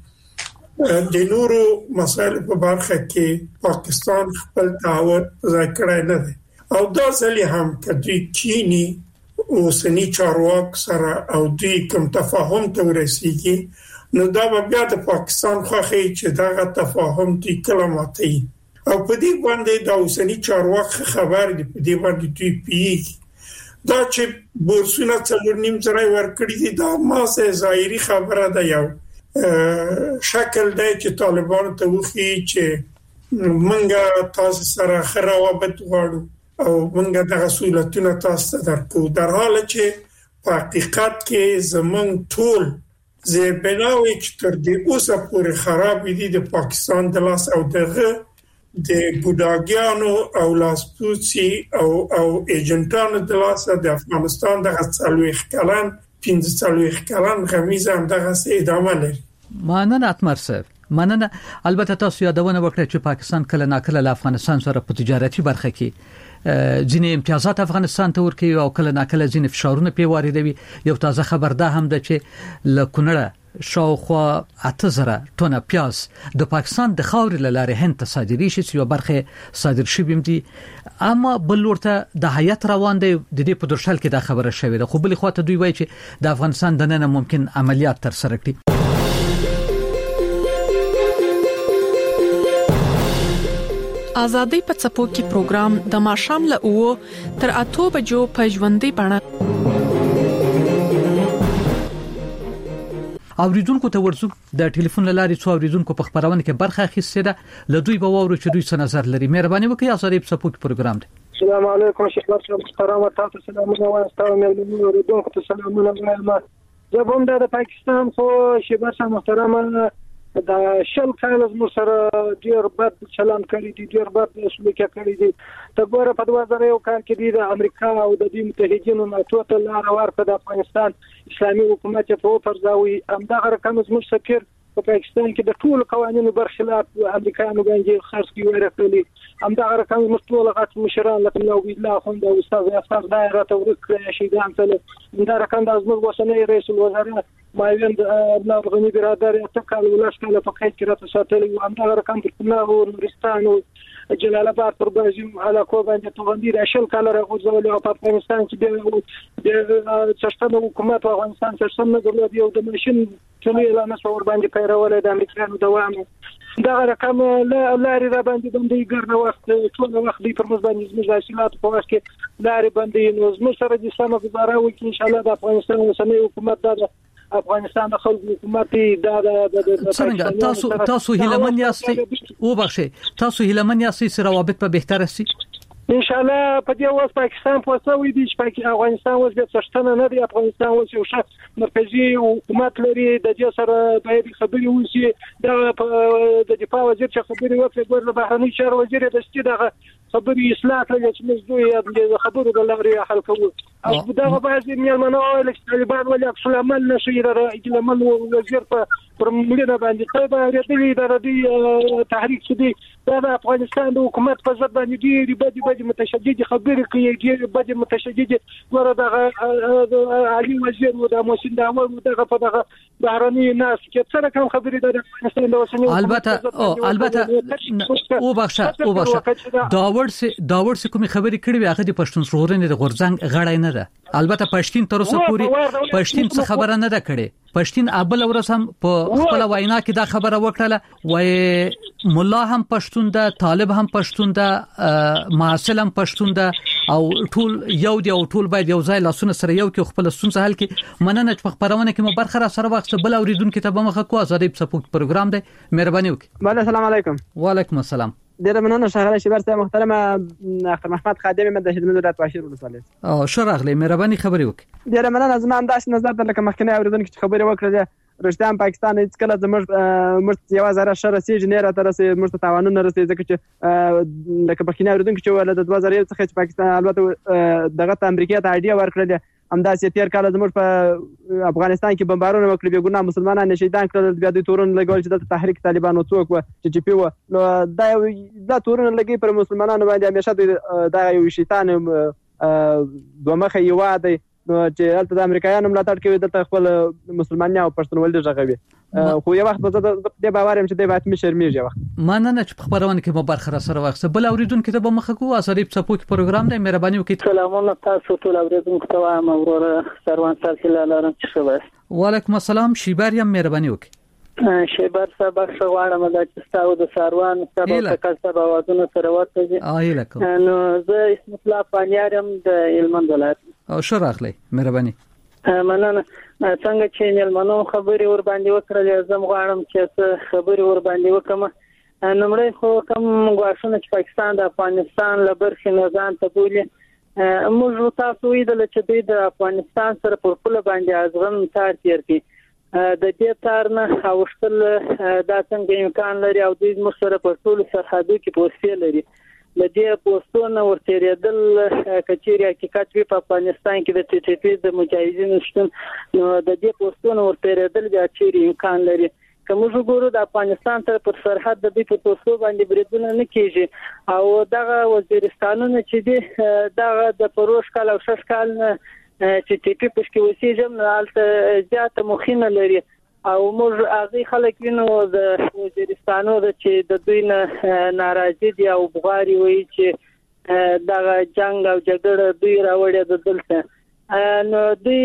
Speaker 6: سه د نورو مسایلو په برخه کې پاکستان خپل تعهد ځای کړی نه دی او دا ځلې هم کدی کینی اوسنی چارواک سره او دوی کوم تفاهم ته ورسیږي نو دا بیا د پاکستان خوخي چې دا تفاهم دي کلماتي او په دې باندې د اوسنی چارواک خبر دي په دې باندې دوی پی دا چې بورسونه څلور نیم ځای ورکړي دي دا ما سه ظاهري خبره ده یو شکل دی چې طالبان ته وخی چې منګه تاسو سره خراوبت غواړو او منګه د رسولتونه تاسو درکو در حال چې په حقیقت کې زمون ټول زه بناوي چې تر دې اوسه پورې خراب دي د پاکستان د لاس او دغه د بوداګیانو او لاسپوڅي او او ایجنټانو د لاس د افغانستان د غڅلوخ کلان پنځه څلوخ کلان غمیزه هم دغه ادامه لري.
Speaker 3: مانن اتمر صاحب مننه. البته تاسو یادونه وکړه چې پاکستان کله ناکله له افغانستان سره په تجارتي برخه کې ځینې امتیازات افغانستان ته ورکوي او کله ناکله ځینې فشارونه پی واردوي. یو تازه خبر ده هم ده چې له کونړه شاوخوا اته زره ټنه پیاز د پاکستان د خاورې له لارې هند ته صادري شي، چې یو برخه صادر شوی دي. اما بل ورته د هیئت روان دی، د دې په درشل کې دا خبره شوې ده، خو بل خو ته دوی وایي چې د افغانستان د نن ممکن عملیات تر سره کړي.
Speaker 8: آزادۍ په څپو کې پروګرام د ماښام له اوو تر اتو بجو په ژوندۍ بڼه اوریدونکو ته ورڅو د ټلیفون لاري څو اوریدونکو په خبرونه کې برخه اخیسته ده. له دوی به وورو چې دوی څه نظر لري. مهرباني وکړئ. آزادۍ په څپو کې پروګرام دی.
Speaker 9: السلام علیکم شکر شم محترم تاسو سلامونه وایم. تاسو مې اوریدونکو ته سلامونه وایم. زه هم د پاکستان خو شکر شم محترم دا شل کال زموږ سره ډیر بد چلند کړی دی، ډیر بد سلوک کړی دی. ته ګوره په دوه زره یو کال کې د امریکا او د دې متحدینو ناتو ته لار ورکړه د افغانستان اسلامي حکومت ته ورځاوي. همدغه رقم زموږ سفیر په پاکستان کې د ټولو قوانینو برخلاف امریکایانو باندې خاص کی ورکړي. همدغه رقم مستول غټ مشران لکه نو الله خوند او استاد افسر دایره ته ورکړي شي دا څه. همدغه رقم د زموږ وسنۍ رئیس الوزرا مایوند ابن غنی برادر اتکل ولاش کله په خېټ کې راته ساتلی و. همدغه رقم په ناو نورستان او جلال آباد پر بازي علاقو باندې توغندي راشل کله راغورځول او په افغانستان کې د څشتنه حکومت او افغانستان څشتنه درلود یو د ماشين ټولې اعلان شو باندې پیرول د امریکایانو دوام. دا رقم لاري را باندې باندې ګرنه وخت ټول وخت دی پر مزه باندې زموږ حاصلات په وخت کې لاري باندې نو زموږ سره د اسلام گزاره وکړي ان شاء الله د افغانستان وسنۍ حکومت د افغانستان د خلکو حکومت دا د
Speaker 3: څنګه تاسو تاسو هیلمن یاستئ او بخښه تاسو هیلمن یاستئ چې روابط په بهتر شي
Speaker 9: ان شاء الله. په دې وخت پاکستان په سوي دي چې افغانستان اوس د څشتنه نه دی. افغانستان اوس یو شخص مرکزی حکومت لري، د دې سره باید خبري وشي. دا د دفاع وزیر چې خبري وکړي ګور د بهرنی چارو وزیر د ستې دغه خبري اصلاح لري چې موږ دوی د خبرو د لارې حل کوو. او دا بعضی میلمنو او طالبان ولې اصل عمل نشي راځي لمن وزیر په پرمړه باندې ته به ریډلی د ردی تحریک شدي. دا د افغانستان د حکومت په ضد باندې ډېری بدی بدی متشدد خبرې کوي، ډېری بدی متشدد ګوره د علي وزیر او د محسن داور دغه په دغه بهرني ناس کې څه رقم خبرې د افغانستان د وسنۍ
Speaker 3: البته او البته او بخښه او بخښه داور سي داور سي کومي خبرې کړې هغه د پښتون ژغورنې د غورځنګ غړی نه ده. البته پښتين تر اوسه پوری پښتين څه خبره نه ده کړې. پښتين ابل ورسم په خپل وینا کې دا خبره وکړه وای مولا هم پښتون ده، طالب هم پښتون ده، معاصل هم پښتون ده او ټول یو دی او ټول باید یو ځای لاسونه سره یو کې خپل ستونزه حل کړي. مننه چې په خبرونه کې مو برخه را سره وخت بل اوریدونکو ته به مخه کو. آزادۍ په سپوږ پروګرام دی. مهرباني وکړئ.
Speaker 10: السلام علیکم.
Speaker 3: وعلیکم السلام.
Speaker 10: ډیر مننه شغله شبر صاحب محترمه اخر محمد خادم مد شهید مدرات واشر ولسواله.
Speaker 3: او شراغله مهرباني خبري وکړه.
Speaker 10: ډیر مننه زما انداز نظر در لکه مخکنه اوریدونکو چې خبري وکړه رښتیا پاکستان هیڅ کله زموږ مرت یو زره شر سي جنیره تر سي مرت توانونه نه رسي ځکه چې لکه مخکنه اوریدونکو چې ولله د دوه زره یو څخه چې پاکستان البته دغه امریکا ته اډیا ورکړه همداسې تیر کال زموږ په افغانستان کې بمبارونه وکړي بیا ګناه مسلمانان شهیدان کړل بیا د تورن لګول چې د تحریک طالبانو څوک و چې چې پیو نو دا دا تورن لګي پر مسلمانانو باندې همیشه دا یو شیطان دوه مخه یو دی نو چې البته د امریکایانو ملاتړ کوي د خپل مسلمانانو او پښتونولۍ ژغوي خو یو وخت به د باورم چې د باتمي شرمېږي وخت
Speaker 3: مننه چې خبرونه کې مو برخه سره وخت بل اوریدونکو ته به مخه کو آزادۍ په سپوږ پروګرام دی. مهرباني وکړئ.
Speaker 11: سلامونه تاسو ټول اوریدونکو ته وایم اوره سروان سلسله لرم چې شوباس.
Speaker 3: وعلیکم السلام. شیباریم مهرباني وکړئ.
Speaker 11: شیبر صاحب شغواړم د چستاو د ساروان سره تکل سره وادونه سره ورته دي.
Speaker 3: آیله کو.
Speaker 11: نو زه اسم الله پانیارم د علمند ولایت.
Speaker 3: او شراغلی مهرباني.
Speaker 11: مننه. څنګه چې علمانو خبري ور باندې وکړل زم غواړم چې خبري ور باندې وکم. نمړی خو کوم غواړم چې پاکستان د افغانستان لبر خنځان ته بولی موږ تاسو ویل چې د افغانستان سره په خپل باندې ازغم تار تیر کی د دې تار نه اوشتل دا څنګه امکان لري او د مشره په ټول سرحدو کې پوسټ لري د دې پوسټونو ورته ریدل کچېری حقیقت په افغانستان کې د ټي ټي پی د مجاهدینو شتون نو د دې پوسټونو ورته ریدل بیا چیرې امکان لري کوم وګورو د افغانستان تر پر سرحد د دې په توسو باندې بریدونه نه کیږي او دغه وزیرستانونه چې دي دغه د پروش کال او شش کال چې ټي پی پښکې وسیجم حالت زیات مخینه لري او موږ هغه خلک وینو د وزیرستانو د چې د دوی نه ناراضي دي او بغاري وایي چې دغه جنگ او جګړه دوی راوړي د دلته نو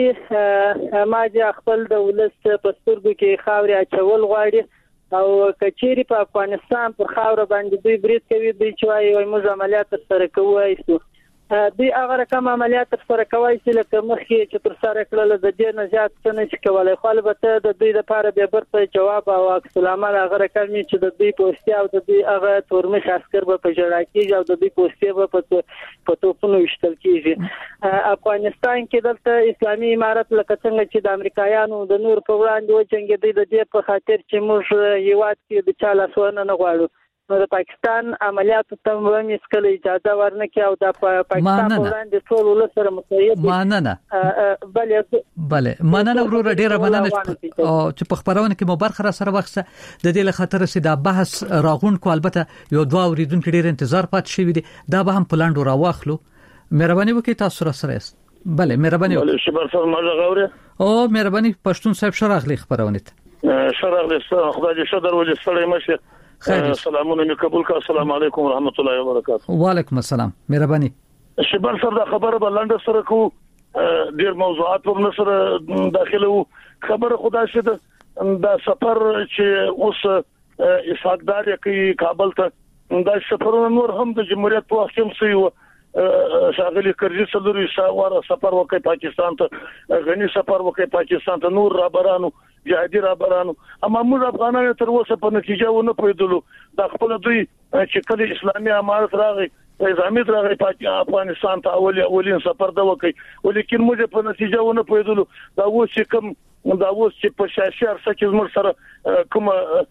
Speaker 11: دوی ماجه خپل د ولست په سترګو کې خاوري اچول غواړي او کچيري په افغانستان پر خاور باندې دوی برید کوي دوی چې وايي موږ عملیات سره کوو دوی هغه رقم عملیات سره کوي چې لکه مخکې چې تر سره کړل د دې نه زیات څه نه کولای خو البته د دوی لپاره به برته جواب او عکس العمل هغه رقم چې د دوی پوسټي او د دوی هغه تورمش عسكر به په جړا کېږي او د دوی پوسټي به په په توپونو وشتل کېږي افغانستان کې دلته اسلامي امارت لکه څنګه چې د امریکایانو د نور په وړاندې وجنګېدي د دې په خاطر چې موږ یوات کې د چا لاسونه نه غواړو نو د پاکستان عملیات ته هم اسکل اجازه ورنکي او د پاکستان وړاندې ټول ول سره متحد
Speaker 8: ماننه
Speaker 11: بله
Speaker 8: بله ماننه ورور ډیره ماننه او چې په خبرونه کې مو برخه را سره وخت د دې له خاطر چې دا بحث راغون کو البته یو دوه اوریدونکو ډیر انتظار پات شوی دی دا به هم پلاند را واخلو مهرباني وکړئ تاسو را سره است بله مهرباني
Speaker 12: وکړئ شبر فرمایله غوره
Speaker 8: او مهرباني پښتون صاحب شراغلی خبرونه
Speaker 12: شراغلی خدای دې شدر ولې سره مشه سلامونه مې قبول کا السلام علیکم ورحمت الله وبرکاته
Speaker 8: وعلیکم السلام مهرباني
Speaker 12: شبر سره د خبره بلند سره کو ډیر موضوعات هم سره داخله وو خبره خدا شه د سفر چې اوس اسحاقدار کوي کابل ته د سفرونو نور هم د جمهوریت په وخت کې سوي شاغلي کرزي صدري سوار سفر وکړي پاکستان ته غني سفر وکړي پاکستان ته نور رابرانو جهادي رابرانو اما موږ افغانانو تر اوسه په نتیجه ونه پوهیدلو د خپل دوی چې کله اسلامي امارت راغی نظامي راغی افغانستان ته اول اولین سفر دا وکړي ولیکن موږ په نتیجه ونه پوهیدلو دا و چې کوم دا و چې په سیاسي ارسه کې زموږ سره کوم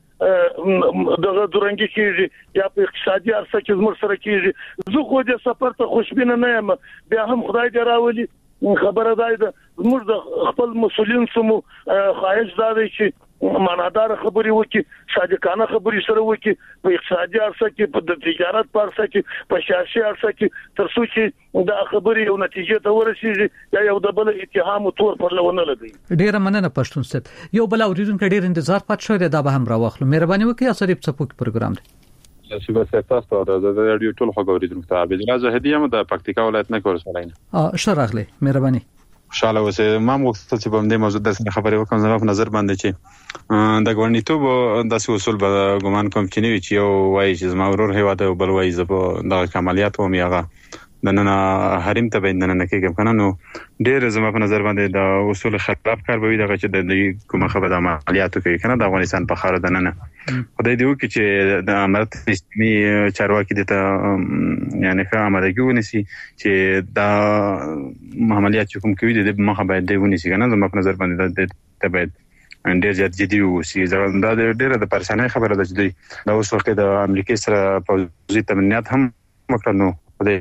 Speaker 12: دغه درنګي کیږي یا په اقتصادي ارسه کې زموږ سره کیږي زه خو دې سفر ته خوشبینه نه یم بیا هم خدای دې راولي خبره ده موږ د خپل مسولین سمو خواهش داري چې معنادار خبري وکي صادقانه خبري سره وکي په اقتصادي ارسه کې په تجارت په ارسه کې په سیاسي ارسه کې تر څو چې د خبري او نتیجه ته ورسیږي یا یو د بل اتهام او تور پر لونه لګي
Speaker 8: ډیره مننه پښتون صاحب یو بل اوریدونکو ډیر انتظار پات شو دا به هم راوخلو مهرباني وکړئ اسریب څپوک پروګرام دی
Speaker 13: چې به تاسو ته د رادیو ټول خبرونه ته عبد الله زهدی هم د پکتیکا ولایت نه کور سره نه
Speaker 8: ا شراغله مهرباني
Speaker 13: خوشاله اوسه ما وخت چې په دې موضوع د خبرې وکم زما په نظر باندې چې د ګورنیتوب د اصول به ګمان کوم چې نوی چې یو وایي چې زما ورور هیوا ته بل وایي زه په د عملیات و میغه د نن حریم ته بین نه کېږم کنه نو ډېر زما په نظر باندې د اصول خلاف کار به وي دغه چې د کومه خبره د عملیاتو کوي کنه د افغانستان په خاور د نن خدای دې وکړي چې د امارت اسلامي چارواکي د ته یعنی ښه آمادګي ونیسي چې دا عملیات کوم کوي د مخه باید دی ونیسي کنه زما په نظر باندې د باید ډېر زیات جدي وسی دا ډېر د پرسنۍ خبره ده چې دا اوس وخت د امریکای سره پوزي تمنیات هم وکړنو خدای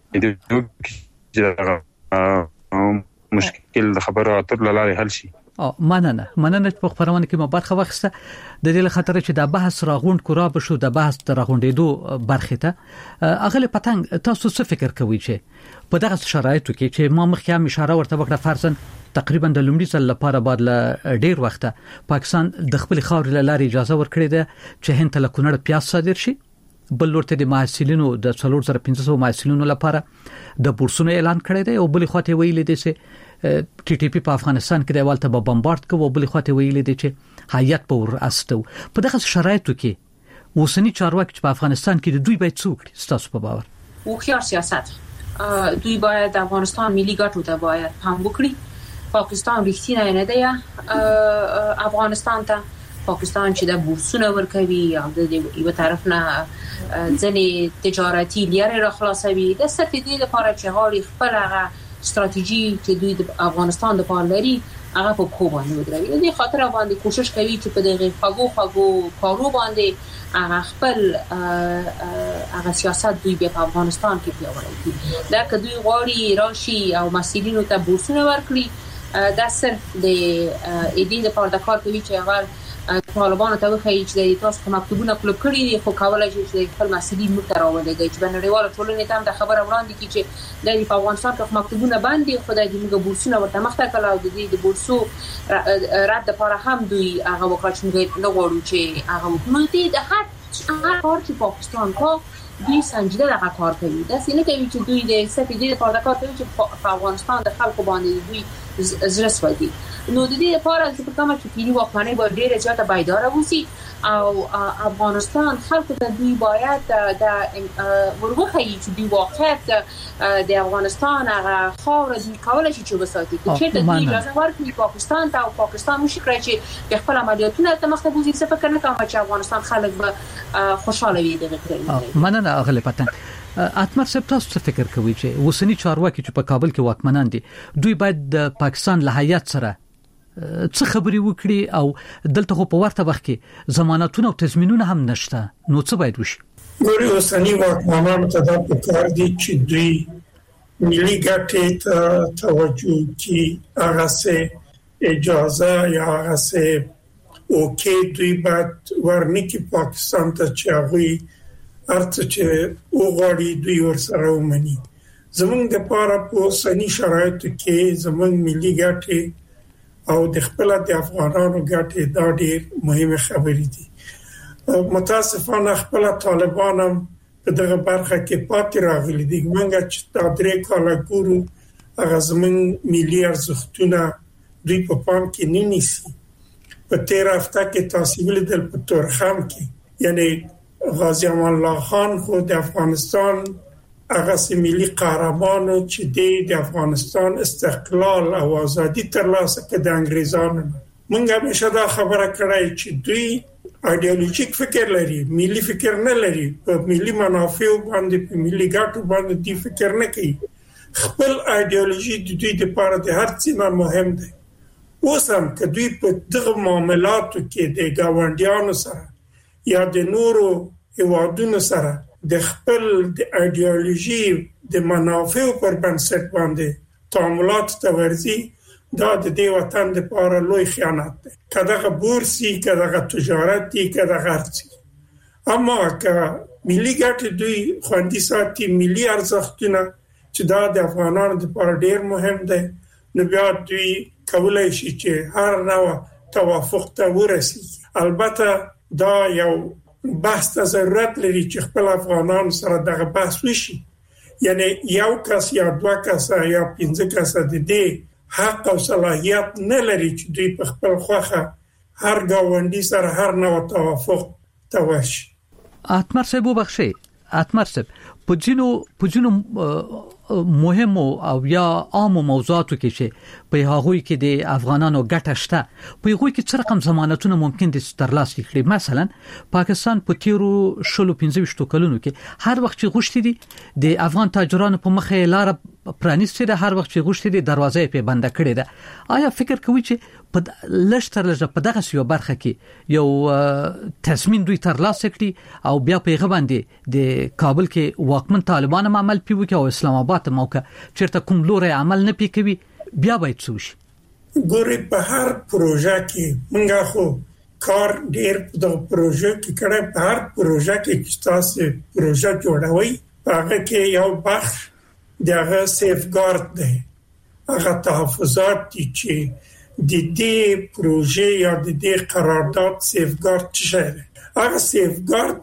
Speaker 13: مشکل د خبرو اترو لارې حل شي
Speaker 8: او مننه مننه په خبرونه کې مو برخه وخته د دې خاطر چې د بحث راغوند کورا بشو د بحث تر راغونډېدو برخه ته اغله پتنګ تاسو څه فکر کوئ چې په دغه شرایطو کې چې ما مخکې هم اشاره ورته وکړه فرضاً تقریبا د لومړي ځل لپاره بعد له ډیر وخته پاکستان د خپل خاور لارې اجازه ورکړې ده چې هند ته کونړ پیاز صادر شي بل لورته د محصلینو د څلور زره پنځه سوه محصلینو لپاره د بورسونو اعلان کړی دی او بل خواته ویلي دي چې ټي ټي پی په افغانستان کې د والته به بمبارد کوي او بل خواته ویلي دي چې هیات په ور استو په دغه شرایطو کې اوسنی چارواکي په افغانستان کې د دوی باید څوک ستاسو په باور
Speaker 5: او خيار سیاست دوی باید افغانستان ملي ګټو ته باید هم وکړي پاکستان رښتینی نه دی افغانستان ته پاکستان چې د بورسونه ورکوي او د یو طرف نه ځنې تجارتي لارې را خلاصوي د ستدې لپاره چې غواړي خپل هغه ستراتیژي چې دوی د افغانستان د پاره لري هغه په خو باندې ودروي د دې خاطر باندې کوشش کوي چې په دغه خاګو خاګو کارو باندې هغه خپل هغه سیاست دوی په افغانستان کې پیاوړی کړي دا که دوی غواړي راشي او مسئولینو ته بورسونه ورکړي دا صرف د ایدي د پاره د کار کوي چې اول طالبان ته وخی چې تاسو کوم مکتوبونه کلب کړی خو کولای شي چې خپل مسلې موږ ته راوړي چې بنړیواله ټولنې ته د خبره وړاندې کی چې د افغانستان په مکتوبونه باندې خدای دې موږ بورسونه ورته مخته کړل او د دې د بورسو رد لپاره هم دوی هغه وکړ چې موږ نه غواړو چې هغه موږ دې د هر هر کار چې پاکستان کو دوی سنجیده دغه کار کوي دا څنګه کوي چې دوی د سپیدې لپاره کار کوي چې په افغانستان د خلکو باندې دوی زړه سوي نو د دې لپاره چې په کومه کې پیری واکمنۍ به ډیره زیاته بیدار اوسي او افغانستان خلکو ته دوی باید د ورغوخی چې دوی واقعیت د افغانستان هغه خاور دوی کولای شي چې وساتي چې د دوی اجازه ورکړي پاکستان ته او پاکستان مو شکر چې د خپل عملیاتونه ته مخته بوزي څه فکر نه کوم چې افغانستان خلک به خوشاله وي دغه کړی
Speaker 8: مننه اغلی پتنګ اتمر صاحب تاسو څه فکر کوئ چې وسنی چارواکي چې په کابل کې واکمنان دي دوی باید د پاکستان له هیات سره څه خبري وکړي او دلته خو په ورته وخت کې ضمانتونه او تضمینونه هم نشته نو څه باید وشي
Speaker 6: نوري وسنی واکمنان ته دا پکار دي چې دوی ملي ګټې ته توجه کوي هغه سه اجازه یا هغه سه اوکې دوی باید ورنکي پاکستان ته چې هغه ارته چې وګړي دوی ورسره ومني زمونږ د پاره په سني شرایطو کې زمونږ ملي ګټې او د خپل د افغانانو ګټې دا ډېر مهمه خبرې دي متاسفانه خپل طالبان هم په دغه برخه کې پاتې راغلي دي موږ چې دا درې کاله ګورو هغه زمونږ ملي ارزښتونه دوی په پام کې نه نیسي په تیر هفته کې تاسو ولیدل په تورخم کې یعنی غازی امان الله خان خو د افغانستان هغه سیملی قهرمانو چې د افغانستان استقلال او ازادي ترلاسه کړ د انګريزانو موږ همیشه دا خبره کړای چې دوی ایدئولوژیک فکر لري ملي فکر نه لري په ملي منافع باندې په ملي ګټو باندې دی فکر نه کوي خپل ایدئولوژي د دوی لپاره د هر څه نه مهم ده اوس هم که دوی په دغه معاملاتو کې د گاونډیانو سره یا د نورو هیوادونو سره د خپل د ایدئولوژي د منافع پر بنسټ باندې تعاملات ته ورځي دا د دې وطن لپاره لوی خیانت ده کله بورسي کله تجارت دي کله غرضي اما که ملي ګټې دوی خوندي ساتي ملي ارزښتونه چې دا د افغانانو لپاره ډېر مهم ده نو بیا دوی کولای شي چې هر نوع توافق ته ورسیږي البته دا یو بحث ته ضرورت لري چې خپل افغانان سره دغه بحث وشي یعنی یو کس یا دوه کس یا پنځه کس د دې حق او صلاحیت نه لري چې دوی په خپل خوخه هر گاونډي سره هر نوع توافق ته وشي
Speaker 8: اتمر صاحب وبخشي اتمر صاحب په جنو په جنو مهم او یا عام موضوعاتو کې چې په هغه کې د افغانانو ګټه شته په هغه کې څه رقم ضمانتونه ممکن دي ترلاسه کړي مثلا پاکستان په تیرو شلو پنځه ویشت کلونو کې هر وخت چې غوښتي دي د افغان تاجرانو په مخه لار پرانیستي ده هر وخت چې غوښتي دي دروازه په بنده کړي ده آیا فکر کوي چې په لشتر لږه په دغه سیو برخه کې یو تصمیم دوی ترلاسه کړي او بیا په هغه باندې د کابل کې واکمن طالبان عمل پیو کې او اسلام آباد ته موقع چیرته کوم لوري عمل نه پی کوي بیا باید څوشي
Speaker 6: ګوري په هر پروژه کې موږ خو کار ډیر د پروژه کې کړه په هر پروژه کې چې تاسو پروژه جوړوي هغه کې یو بخش دغه سیفګارد دی هغه تحفظات دي چې د دې پروژه یا د دې قرارداد سیفګارد څه هغه سیفګارد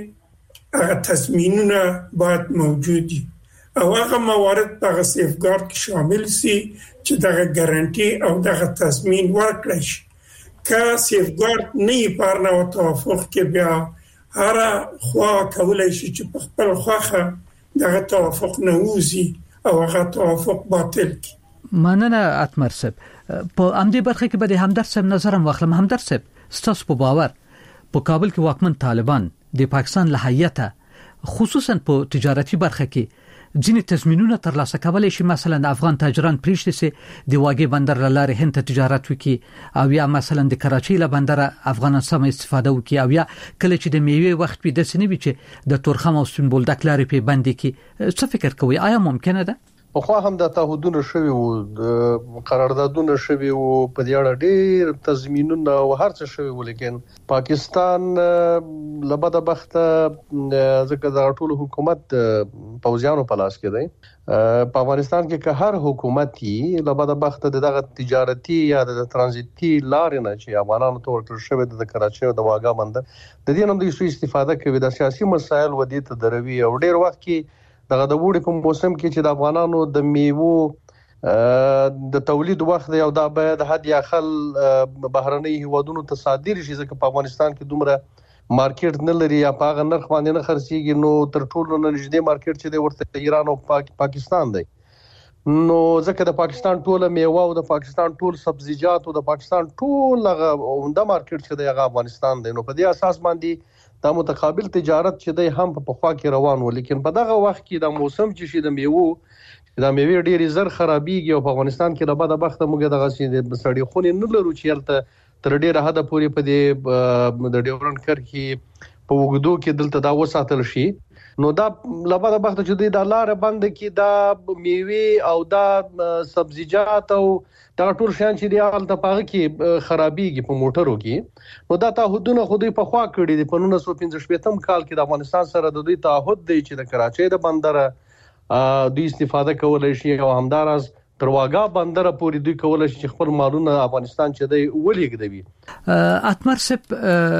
Speaker 6: کې هغه تضمینونه باید موجود دي او هغه موارد په سیفګارد کې شامل سي چې دغه ګارانټي او دغه تضمین ورکړي شي که سیفګارد نه پارنه او توافق کې بیا هر خوا کولای شي چې په خپل خوخه دغه توافق نه وزي او هغه توافق باطل کی
Speaker 8: مننه اتمر صاحب په امدی برخه کې به همدرد صاحب نظرم واخلم همدرد صاحب ستاسو په باور په کابل کې واکمن طالبان د پاکستان له هیئته خصوصا په تجارتي برخه کې ځینې تضمینونه ترلاسه کولای شي مثلا د افغان تاجران پریشتي سي د واګي بندر لارې هند ته تجارت وکي او یا مثلا د کراچۍ له بندر افغانان سم استفاده وکي او یا کله چې د میوه وخت په دسنی وي چې د تورخم او سمبول د کلاري په باندې کې څه فکر کوي آیا ممکنه ده
Speaker 7: په خو هم د تعهدونو شوی وو قراردادونه شوی وو په دې اړه ډېر تضمینونه او هر څه شوی وو لیکن پاکستان لبد بخته ځکه د ټول حکومت پوځیانو په لاس کې دی په افغانستان کې که هر حکومتي لبد بخته دغه تجارتي یا د ترانزیتي لارې نه چې افغانانو ته ورکړل شوی د کراچۍ او د واګا بندر د دې نوم د استفاده کوي د سیاسي مسایل ودی ته دروي او ډېر وخت کې دغه د وړي په موسم کې چې د افغانانو د میوو د تولید وخت یو دا باید حد یا خل بهرنۍ هیوادونو ته صادر شي ځکه په افغانستان کې دومره مارکیټ نه لري یا په هغه نرخ باندې نه خرڅيږي نو تر ټولو نه نږدې مارکیټ چې دی ورته ایران او پاک پاکستان دی نو ځکه د پاکستان ټول میوه او د پاکستان ټول سبزیجات او د پاکستان ټول هغه عمده مارکیټ چې دی هغه افغانستان دی نو په دې اساس باندې دا متقابل تجارت چې دی هم په خوا کې روان و لیکن په دغه وخت کې د موسم چې شي د میوه د میوه ډېری زر خرابيږي او په افغانستان کې د بده بخته موږ دغه سي د سړی خونی نه لرو چې الته تر ډېره حد پورې په دې د ډیورن کر کې په وګدو کې دلته دا وساتل شي نو دا لبده بخته چې د لار بند کې دا میوه او دا سبزیجات او دا ټول شان چې دی حالت پاغه کې خرابيږي په موټرو کې نو دا تعهدونه خو دوی په خوا کړی دي په نولس سوه پنځه شپږم کال کې د افغانستان سره د دوی تعهد دی چې د کراچۍ د بندر دوی استفاده کولای شي او همدارس تر واګا بندر پورې دوی کولای شي خپل مالونه افغانستان چې دی ولېږدوي
Speaker 8: اتمر سپ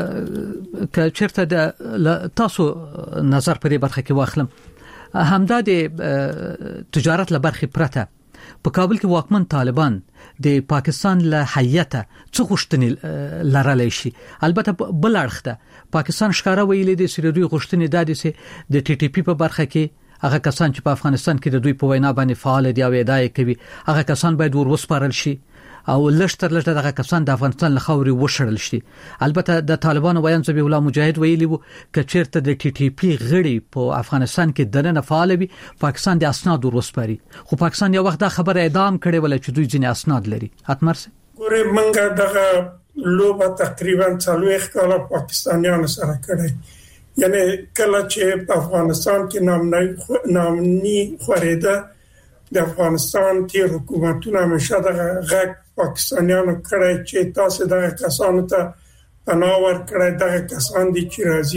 Speaker 8: ک چرته د تاسو نظر په دې برخه کې واخلم همدا د تجارت لبرخه پرته په کابل کې واکمن طالبان د پاکستان له هیئت څخه غوښتنې لرلای شي البته بل اړخ ده پاکستان ښکارا ویلي د سریدوی غوښتنې د دې د ټي ټي پی په برخه کې هغه کسان چې په افغانستان کې د دوی په وینا باندې فعال دي او ادعا کوي هغه کسان باید ور وسپارل شي او لشتر لشتر دغه کسان د افغانستان له خاوري وشړل شي البته د طالبانو ویان زبی الله مجاهد ویلي وو ک چیرته د ټي ټي پی غړي په افغانستان کې دنه فعال وي پاکستان د اسناد ور وسپاري خو پاکستان یو وخت دا خبره اعلان کړي ول چې دوی ځینې اسناد لري اتمر
Speaker 6: ګوره منګه دغه لوبه تقریبا څلوېښت کاله پاکستانیانو سره کړي یعنی کله چې په افغانستان کې نامنۍ نامني خوريده د افغانستان تیر حکومتونه همیشه دغه غږ پاکستانیانو کړی چې تاسو دغه کسانو ته پناه ورکړئ دغه کسان دي چې راځي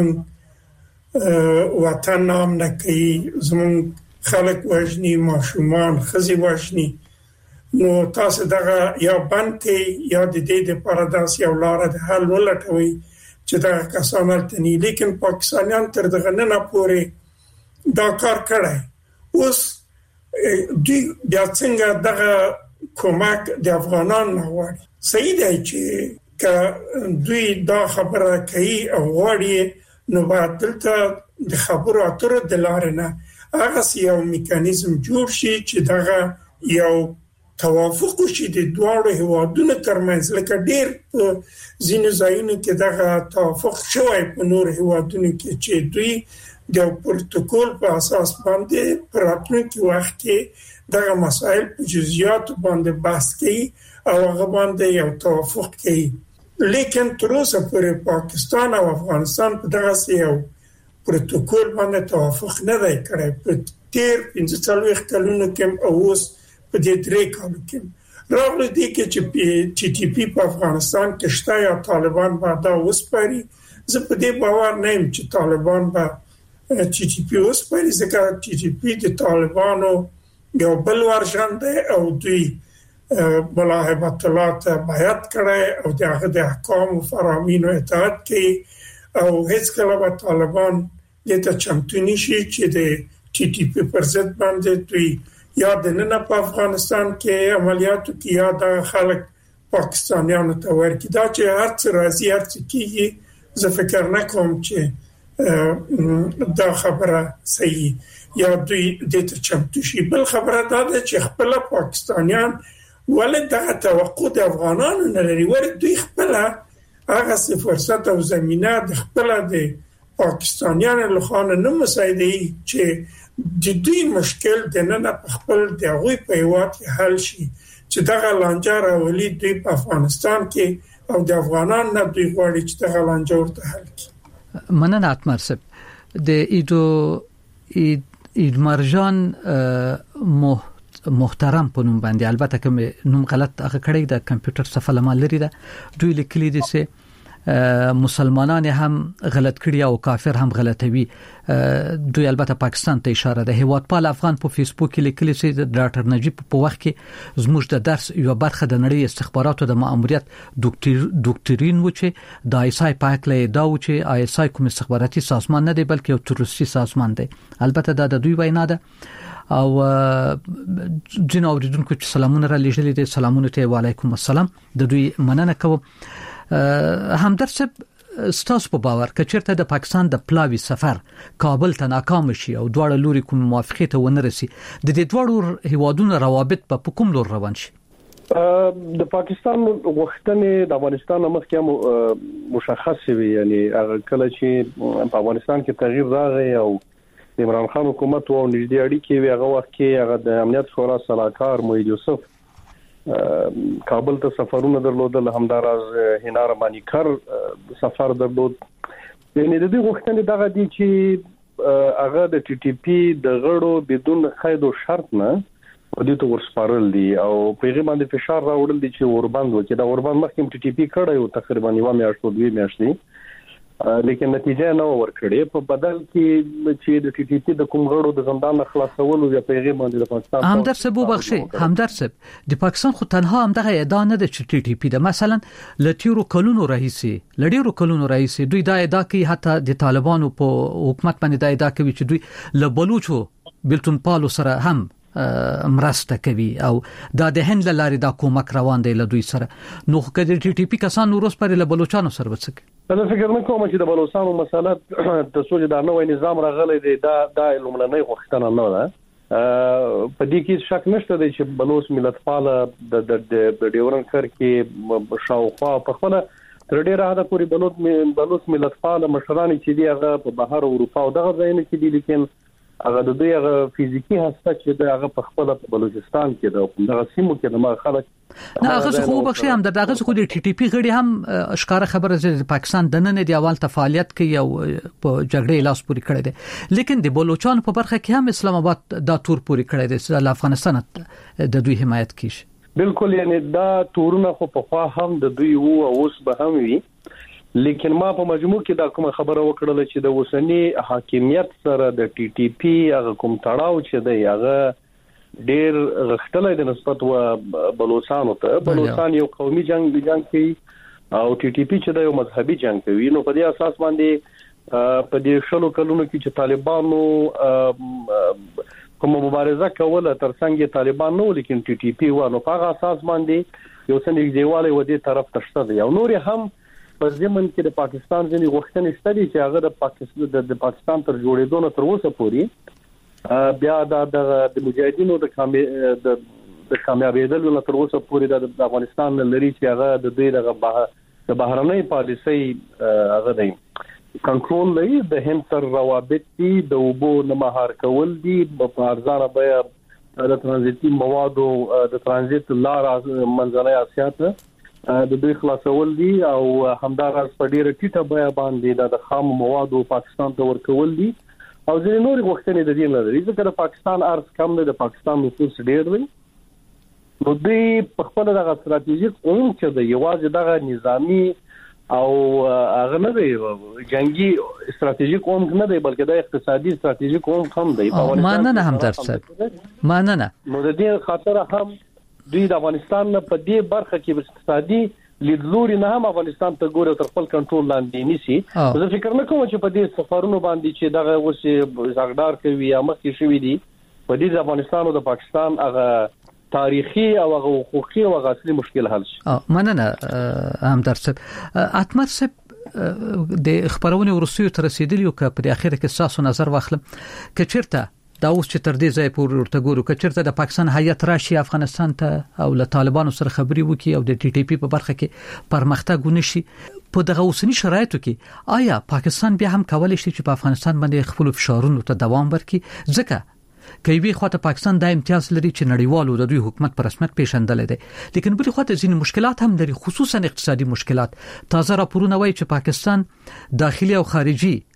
Speaker 6: زمونږ وطن نام نه کوي زمونږ خلک وژني ماشومان ښځې وژني نو تاسو دغه یا بند کړئ یا د دې لپاره داسې یو لاره د حل ولټوئ چې دا کسان التنی لیکن پاکستانیان تر دغه نه پورې دا کار کړی اوس دوی بیا څنګه دغه کومک د افغانان نه غواړي صحیح دی چې ک دوی دا خبره کوي او غواړي نو باید دلته د خبرو اترو د لارې نه هغه یو میکانیزم جوړ شي چې دغه یو توافق شي د دوه هیوادونو ترمنځ لکه ډیر ځینې ځایونو کې دغه توافق شوی په نور هیوادونو کې چې دوی د پروتوکول په اساس باندې پراتونکو وخت کې دغه مسائل په جزئیات باندې بحث کوي او هغه باندې یو توافق کوي لیکن تر اوسه پورې پاکستان او افغانستان په دغه یو پروتوکول باندې توافق نه دی کړی په تیر پنځه څلوېښت کلونو کې او اوس په دې درې کالو کې راغلی دی چې ټي ټي پی په افغانستان کې شته یا طالبان به دا وسپاري زه په دې باور نه یم چې طالبان به ټي ټي پی وسپاري ځکه ټي ټي پی د طالبانو یو بل ورژن دی او دوی بلا هیبت الله ته بیعت کړی او د هغه د احکام او فرامینو اطاعت کوي او هیڅ کله به طالبان دې ته چمتو نشي چې د ټي ټي پی پر ضد باندې دوی یا د نن په افغانستان کې عملیاتو کې یا د خلک پاکستانیانو ته ورکی دا چې هر څه راځي هر څه کیږي زه فکر نه کوم چې دا خبره صحیح یا دوی د ته چمتو شي بل خبره دا ده چې خپل پاکستانیان ولې د توقع د افغانانو نه لري ولې دوی خپل هغه فرصت او زمينه د خپل د پاکستانیانو له خوا نه مساعدي چې د دوی مشکل د نن په خپل د غوي په هیواد کې حل شي چې دغه لانجه راولي دوی په افغانستان کې او د افغانان نه دوی غواړي چې دغه لانجه ورته حل کړي
Speaker 8: مننه اتمر صاحب د ایدو ایدمرجان محترم په نوم باندې، البته کوم نوم غلط هغه کړی د کمپیوټر صفحه لمال لري دا دوی لیکلي دي چې مسلمانان هم غلط کړي او کافر هم غلطوي. دوی البته پاکستان ته اشاره ده. هیوادپال افغان په فیسبوک کې لیکلي چې ډاکټر نجیب په وخت کې زموږ د درس یو برخه د نړۍ استخباراتو د ماموریت ډاکټرین و چې د آی اس آی پاکله دا و چې آی اس آی کوم استخباراتي سازمان نه دی بلکې یو تروریستي سازمان دی. البته دا د دوی وینا ده او جن اوریدونکو چې سلامونه را لېږلي دي، سلامونه ته وعلیکم السلام. د دوی مننه کوم. همدرد صاحب ستاسو په باور کچرته د پاکستان د پلاوی سفر کابل ته ناکام شي او دواړه لوري کوم موافقه ته ونه رسي، د دې دواړو هیوادونو روابط په کوم لور روان شي؟
Speaker 7: د پاکستان غوښتنې د افغانستان مخکې مشخص وي، یعنی هغه کله چې په افغانستان کې تغییر راغی او د عمران خان حکومت او نږدې اړیکې وي، هغه وخت کې هغه د امنیت شورا سلاکار موحد یوسف کابل ته سفرونه درلودل، همداراز هنار مانیکر سفر درلود. یعنی د دې غوښتنې دغه دي چې هغه د ټي ټي پی د غړو بدون قید او شرط نه ودې ته ورسپارل دي او پیغام باندې فشار راوړل دي چې اوربند وکړي. دا اوربند مخکې ټي ټي پی کړی او تقریبا یو میاشت او دوه میاشتې، لیکن نتیجه نه ورکړي. په بدل کې چې د ټي ټي پی د کوم غړو د زندان خلاصول او د پیغام باندې د پاکستان
Speaker 8: همدرد صاحب وبخښي، همدرد صاحب د پاکستان خو تنها همدغه ادعا نه ده چې ټي ټي پی د مثلا لټیرو کلونو رئیسي لډیرو کلونو رئیسي دوی دا ادعا کوي، حتی د طالبانو په حکومت باندې دا ادعا کوي چې دوی له بلوچو بلتون پالو سره هم مرسته کوي او دا د هند لاري دا کومک روان دی له دوی سره. نو کله ټي ټي پی کسان روس پر له بلوچانو سره وڅک
Speaker 7: زه فکر نه کوم چې د بلوچستان مسله د سولې د نوې نظام راغلی دی، دا د لومړنۍ غوښتنه نه ده. په دې کې شک نشته دی چې بلوچ ملتپال د د ډیورن کر کې شاوخوا په خپل تر ډیره حد پورې بلوچ بلوچ ملتپال مشران چې دی هغه په بهر اروپا او دغه ځایونه کې دي، لیکن هغه د دوی هغه فزیکی هسته چې هغه په خپل په بلوچستان کې د دغه سیمو کې د ما خلک
Speaker 8: نه هغه خو بخښي هم دغه خو د ټي ټي پی غړي هم اشکار خبره چې پاکستان د نن دی اول تفاعلیت کوي او په جګړې لاس پوري کړی دی، لیکن د بلوچستان په برخه کې هم اسلام آباد دا تور پوري کړی دی چې افغانستان د دوی حمایت کوي.
Speaker 7: بالکل، یعنی دا تورونه خو په خوا هم د دوی وو او اوس به هم وي، لیکن ما په مجموع کې دا کوم خبره وکړل چې د اوسنی حاکمیت سره د ټي ټي پی هغه کوم تړاو چې دی هغه ډیر غختلې د نسبت و بلوچستان ته. بلوچستان یو قومي جنگ جنگ کوي او ټي ټي پی چې د یو مذهبي جنگ کوي. نو په دې اساس باندې په دې شلو کلونو کې چې طالبانو کوم مبارزه کوله ترڅنګ طالبان نو لیکن ټي ټي پی و، نو په هغه اساس باندې یو څه نږدېواله و دې طرف تشته دی او نور هم په ځمن کې د پاکستان ځینې غوښتنې شته دي چې هغه د پاکستان د پاکستان تر جوړېدو نه تر اوسه پورې بیا د د مجاهدینو د د کامیابیدل نه تر اوسه پورې د افغانستان لري چې هغه د دوی د بهرنۍ پالیسۍ هغه دی کنټرول لري، د هند سره روابط دي، د اوبو نه مهار کول دي، په ارزانه بیه د ترانزیتي موادو د ترانزیت لار منځنۍ اسیا ته د دوی خلاصول دي او همداراز په ډیره ټیټه بیه باندې د خام موادو پاکستان ته ورکول دي او ځینې نور غوښتنې د دې نه لري. ځکه د پاکستان ارز کم دی، د پاکستان نفوس ډیر دی، نو دوی په خپل دغه استراتیژیک اون چې د یوازې دغه نظامی او هغه نه دی جنگي استراتیژیک اون نه دی بلکې د اقتصادي استراتیژیک اون هم دی.
Speaker 8: ما نه هم درڅ ما نه نه
Speaker 7: نو د دې خاطر هم دوی د افغانستان په دې برخه کې اقتصادي لیدلوري نه هم افغانستان ته ګوري تر خپل کنټرول لاندې نیسي. زه فکر نه کوم چې په دې سفرونو باندې چې دغه اوس زغدار کوي یا مخکې شوی دي په دې افغانستان او د پاکستان هغه تاریخي او هغه حقوقي او هغه اصلي مشکل حل شي.
Speaker 8: مننه هم درڅ اتمر صاحب د خبرونه ورسیو تر رسیدلی او په اخر کې تاسو نظر واخلم که چیرته دا اوس چې تر دې ځای پورې ورته ګورو که چیرته د پاکستان هیئت راشي افغانستان ته او له طالبانو سره خبري وکړي او د ټي ټي پی په برخه کې پرمختګ ونشي په دغه اوسنی شرایطو کې آیا پاکستان بیا هم کولای شي چې په افغانستان باندې خپل فشارونو ته دوام ورکړي؟ ځکه کوي خواته پاکستان د امتیاز لري چې نړیوالو د دوی حکومت پر رسمیت پیژندل دي، لیکن بل خواته ځینې مشکلات هم لري، خصوصا اقتصادي مشکلات. تازه راپورونه وایي چې پاکستان داخلي او خارجي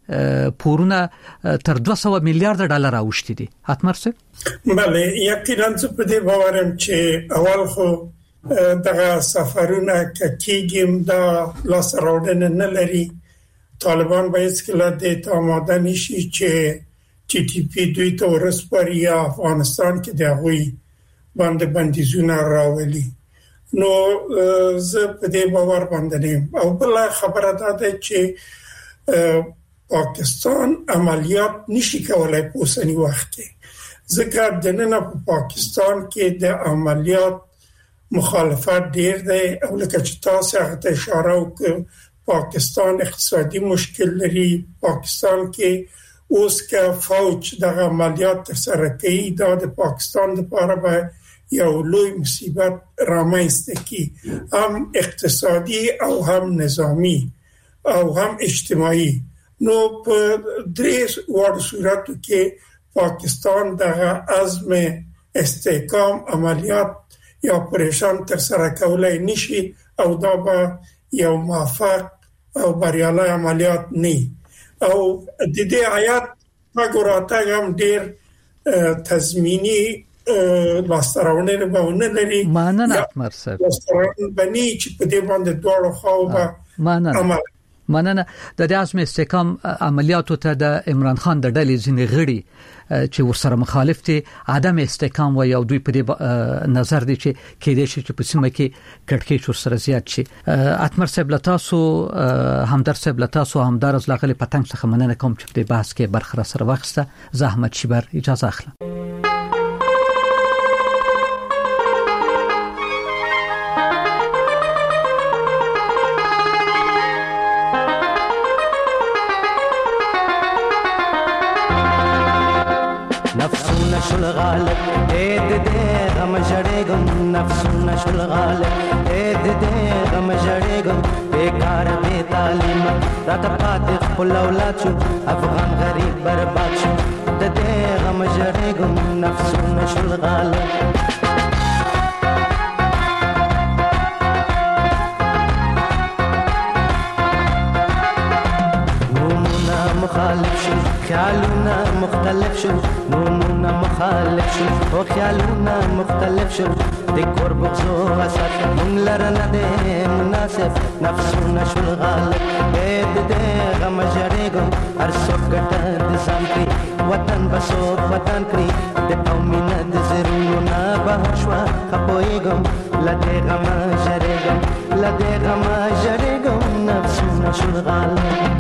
Speaker 8: پورونه تر دوه سوه میلیارډ ډالر اوښتي دي. اتمر څه؟
Speaker 6: بله یقینا زه په دې باورم چې اول خو دغه سفرونه کېږم دا لاس راوړنه نه لري. طالبان به هیڅکله د آماده نشي چې ټي ټي پی دوی ته ورسپاري یا افغانستان کې د هغوی باندې بندیزونه راولي. نو زه په دې باور باندې نیم. او بل خبره ده چې پاکستان عملیات نشي کولای په اوسنی وخت کې ځکه د نن په پاکستان کې د عملیات مخالفت ډیر دی او لکه چې تاسو هغه ته اشاره وکړه پاکستان اقتصادي مشکل لري. پاکستان کې اوس که فوج د عملیات تر سره کوي دا د پاکستان لپاره به یو لوی مصیبت رامنځته کوي هم اقتصادي او هم نظامی او هم اجتماعي. نو په درې وړ صورتو کې پاکستان د عزم استحکام عملیات یا پریشان تر سره کولای نشي او دا به یو موفق او بریالي عملیات نه. او د دې آیات مګوراته هم ډیر تضمینی لاستراونه به ونه لري.
Speaker 8: ماننه اتمر صاحب
Speaker 6: لاستراونه بني چې په دې باندې دوړو خو به
Speaker 8: ماننه مننه. د عزم استحکام عملیاتو ته د عمران خان د ډلې ځینې غړي چې ورسره مخالف دي عدم استحکام و یا دوی په دې نظر دي چې کېدې شي چې په سیمه کې کټکې ورسره زیات شي. اتمر صاحب لتاسو همدر صاحب لتاسو همدار از لاغلی پتنګ څخه مننه کوم چې په بحث کې برخه سره واخسته. زحمت شیبر اجازه اخلم.
Speaker 14: شل غالب اے د دې غم جړېګم نفسونه شل غالب اے د دې غم جړېګم بیکار بے تعلیم راته پاتې خپل اولاد شو افغان غریب برباد شو د دې غم جړېګم نفسونه شل غالب مخالف شو خیالونه مختلف شو نونونه مخالف شو او خیالونه مختلف شو د کور بغزو حسد مونږ لره نه دی مناسب نفسونه شو غالب اې د دې غم جړېګم هر څوک ګټه د ځان کړي وطن بسو وطن کړي د قومینه د زرونو نه بهر شوه خپویږم له دې غم جړېګم له دې غم جړېګم نفسونه شو غالب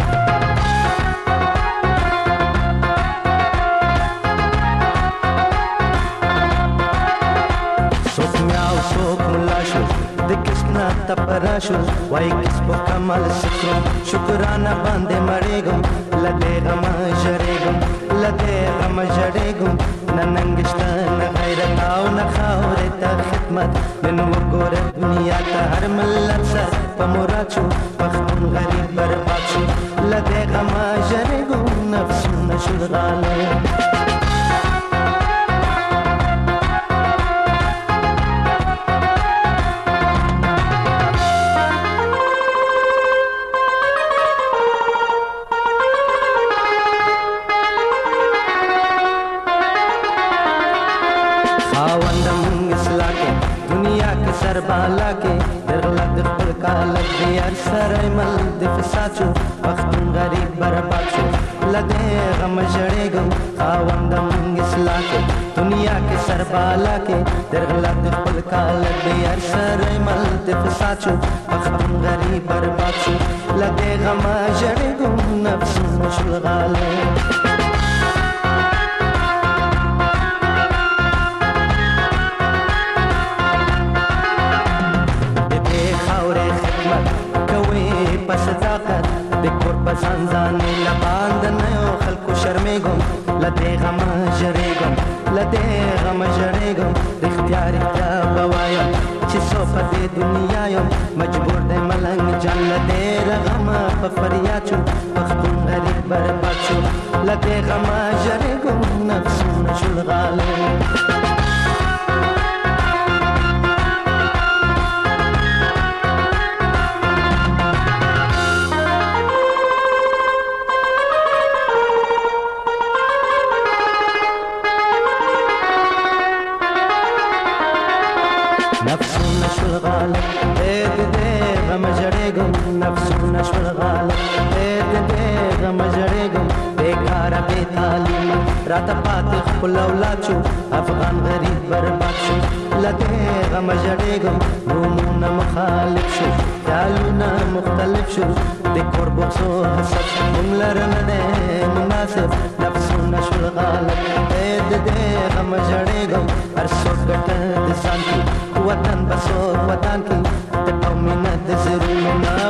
Speaker 14: تپراشو وای کس په کمال شکر شکرانه باندې مړېګم لدې غم جړېګم لدې غم جړېګم ننګشته نه غیرت او نه خاورې ته خدمت نن وګوره دنیا ته هر ملت سر په مراد شو پښتون غریب برباد شو لدې غم جړېګم نفسونه شل غالب بالا کې درغله د خپل کالک دی هر سره مل د فساد شو پښتون غریب برباد شو لدې غم جړېګم خاوندم اصلاح کې دنیا کې سر بالا کې درغله د خپل کالک دی هر سره مل د فساد شو پښتون غریب برباد شو لدې غم جړېګم نفسونه شل غالب صداقت د کور په ځانځانې لباند نه یو خلکو شرمېږم لدې غم جړېږم لدې غم جړېږم د اختیار اختیا به وایم چې څو په دې دنیا یم مجبور دی ملنګ جان لدې غمه په فریاد شو پښتون غریب برباد شو لدې غم جړېږم نفسونه شل غالب غم جړېګم بیکار بے تعلیم راته پاتې خپل اولاد شو افغان غریب برباد شو لته غم جړېګم نومونه مخالف شو خیالونه مختلف شو د کور بوسو حسد مونږ لرنه ده مناسب نفسونه شو غالب دې دې غم جړېګم هر څوک ګټه د ځان کی وطن بسو وطن کی ته په مینه د زړونو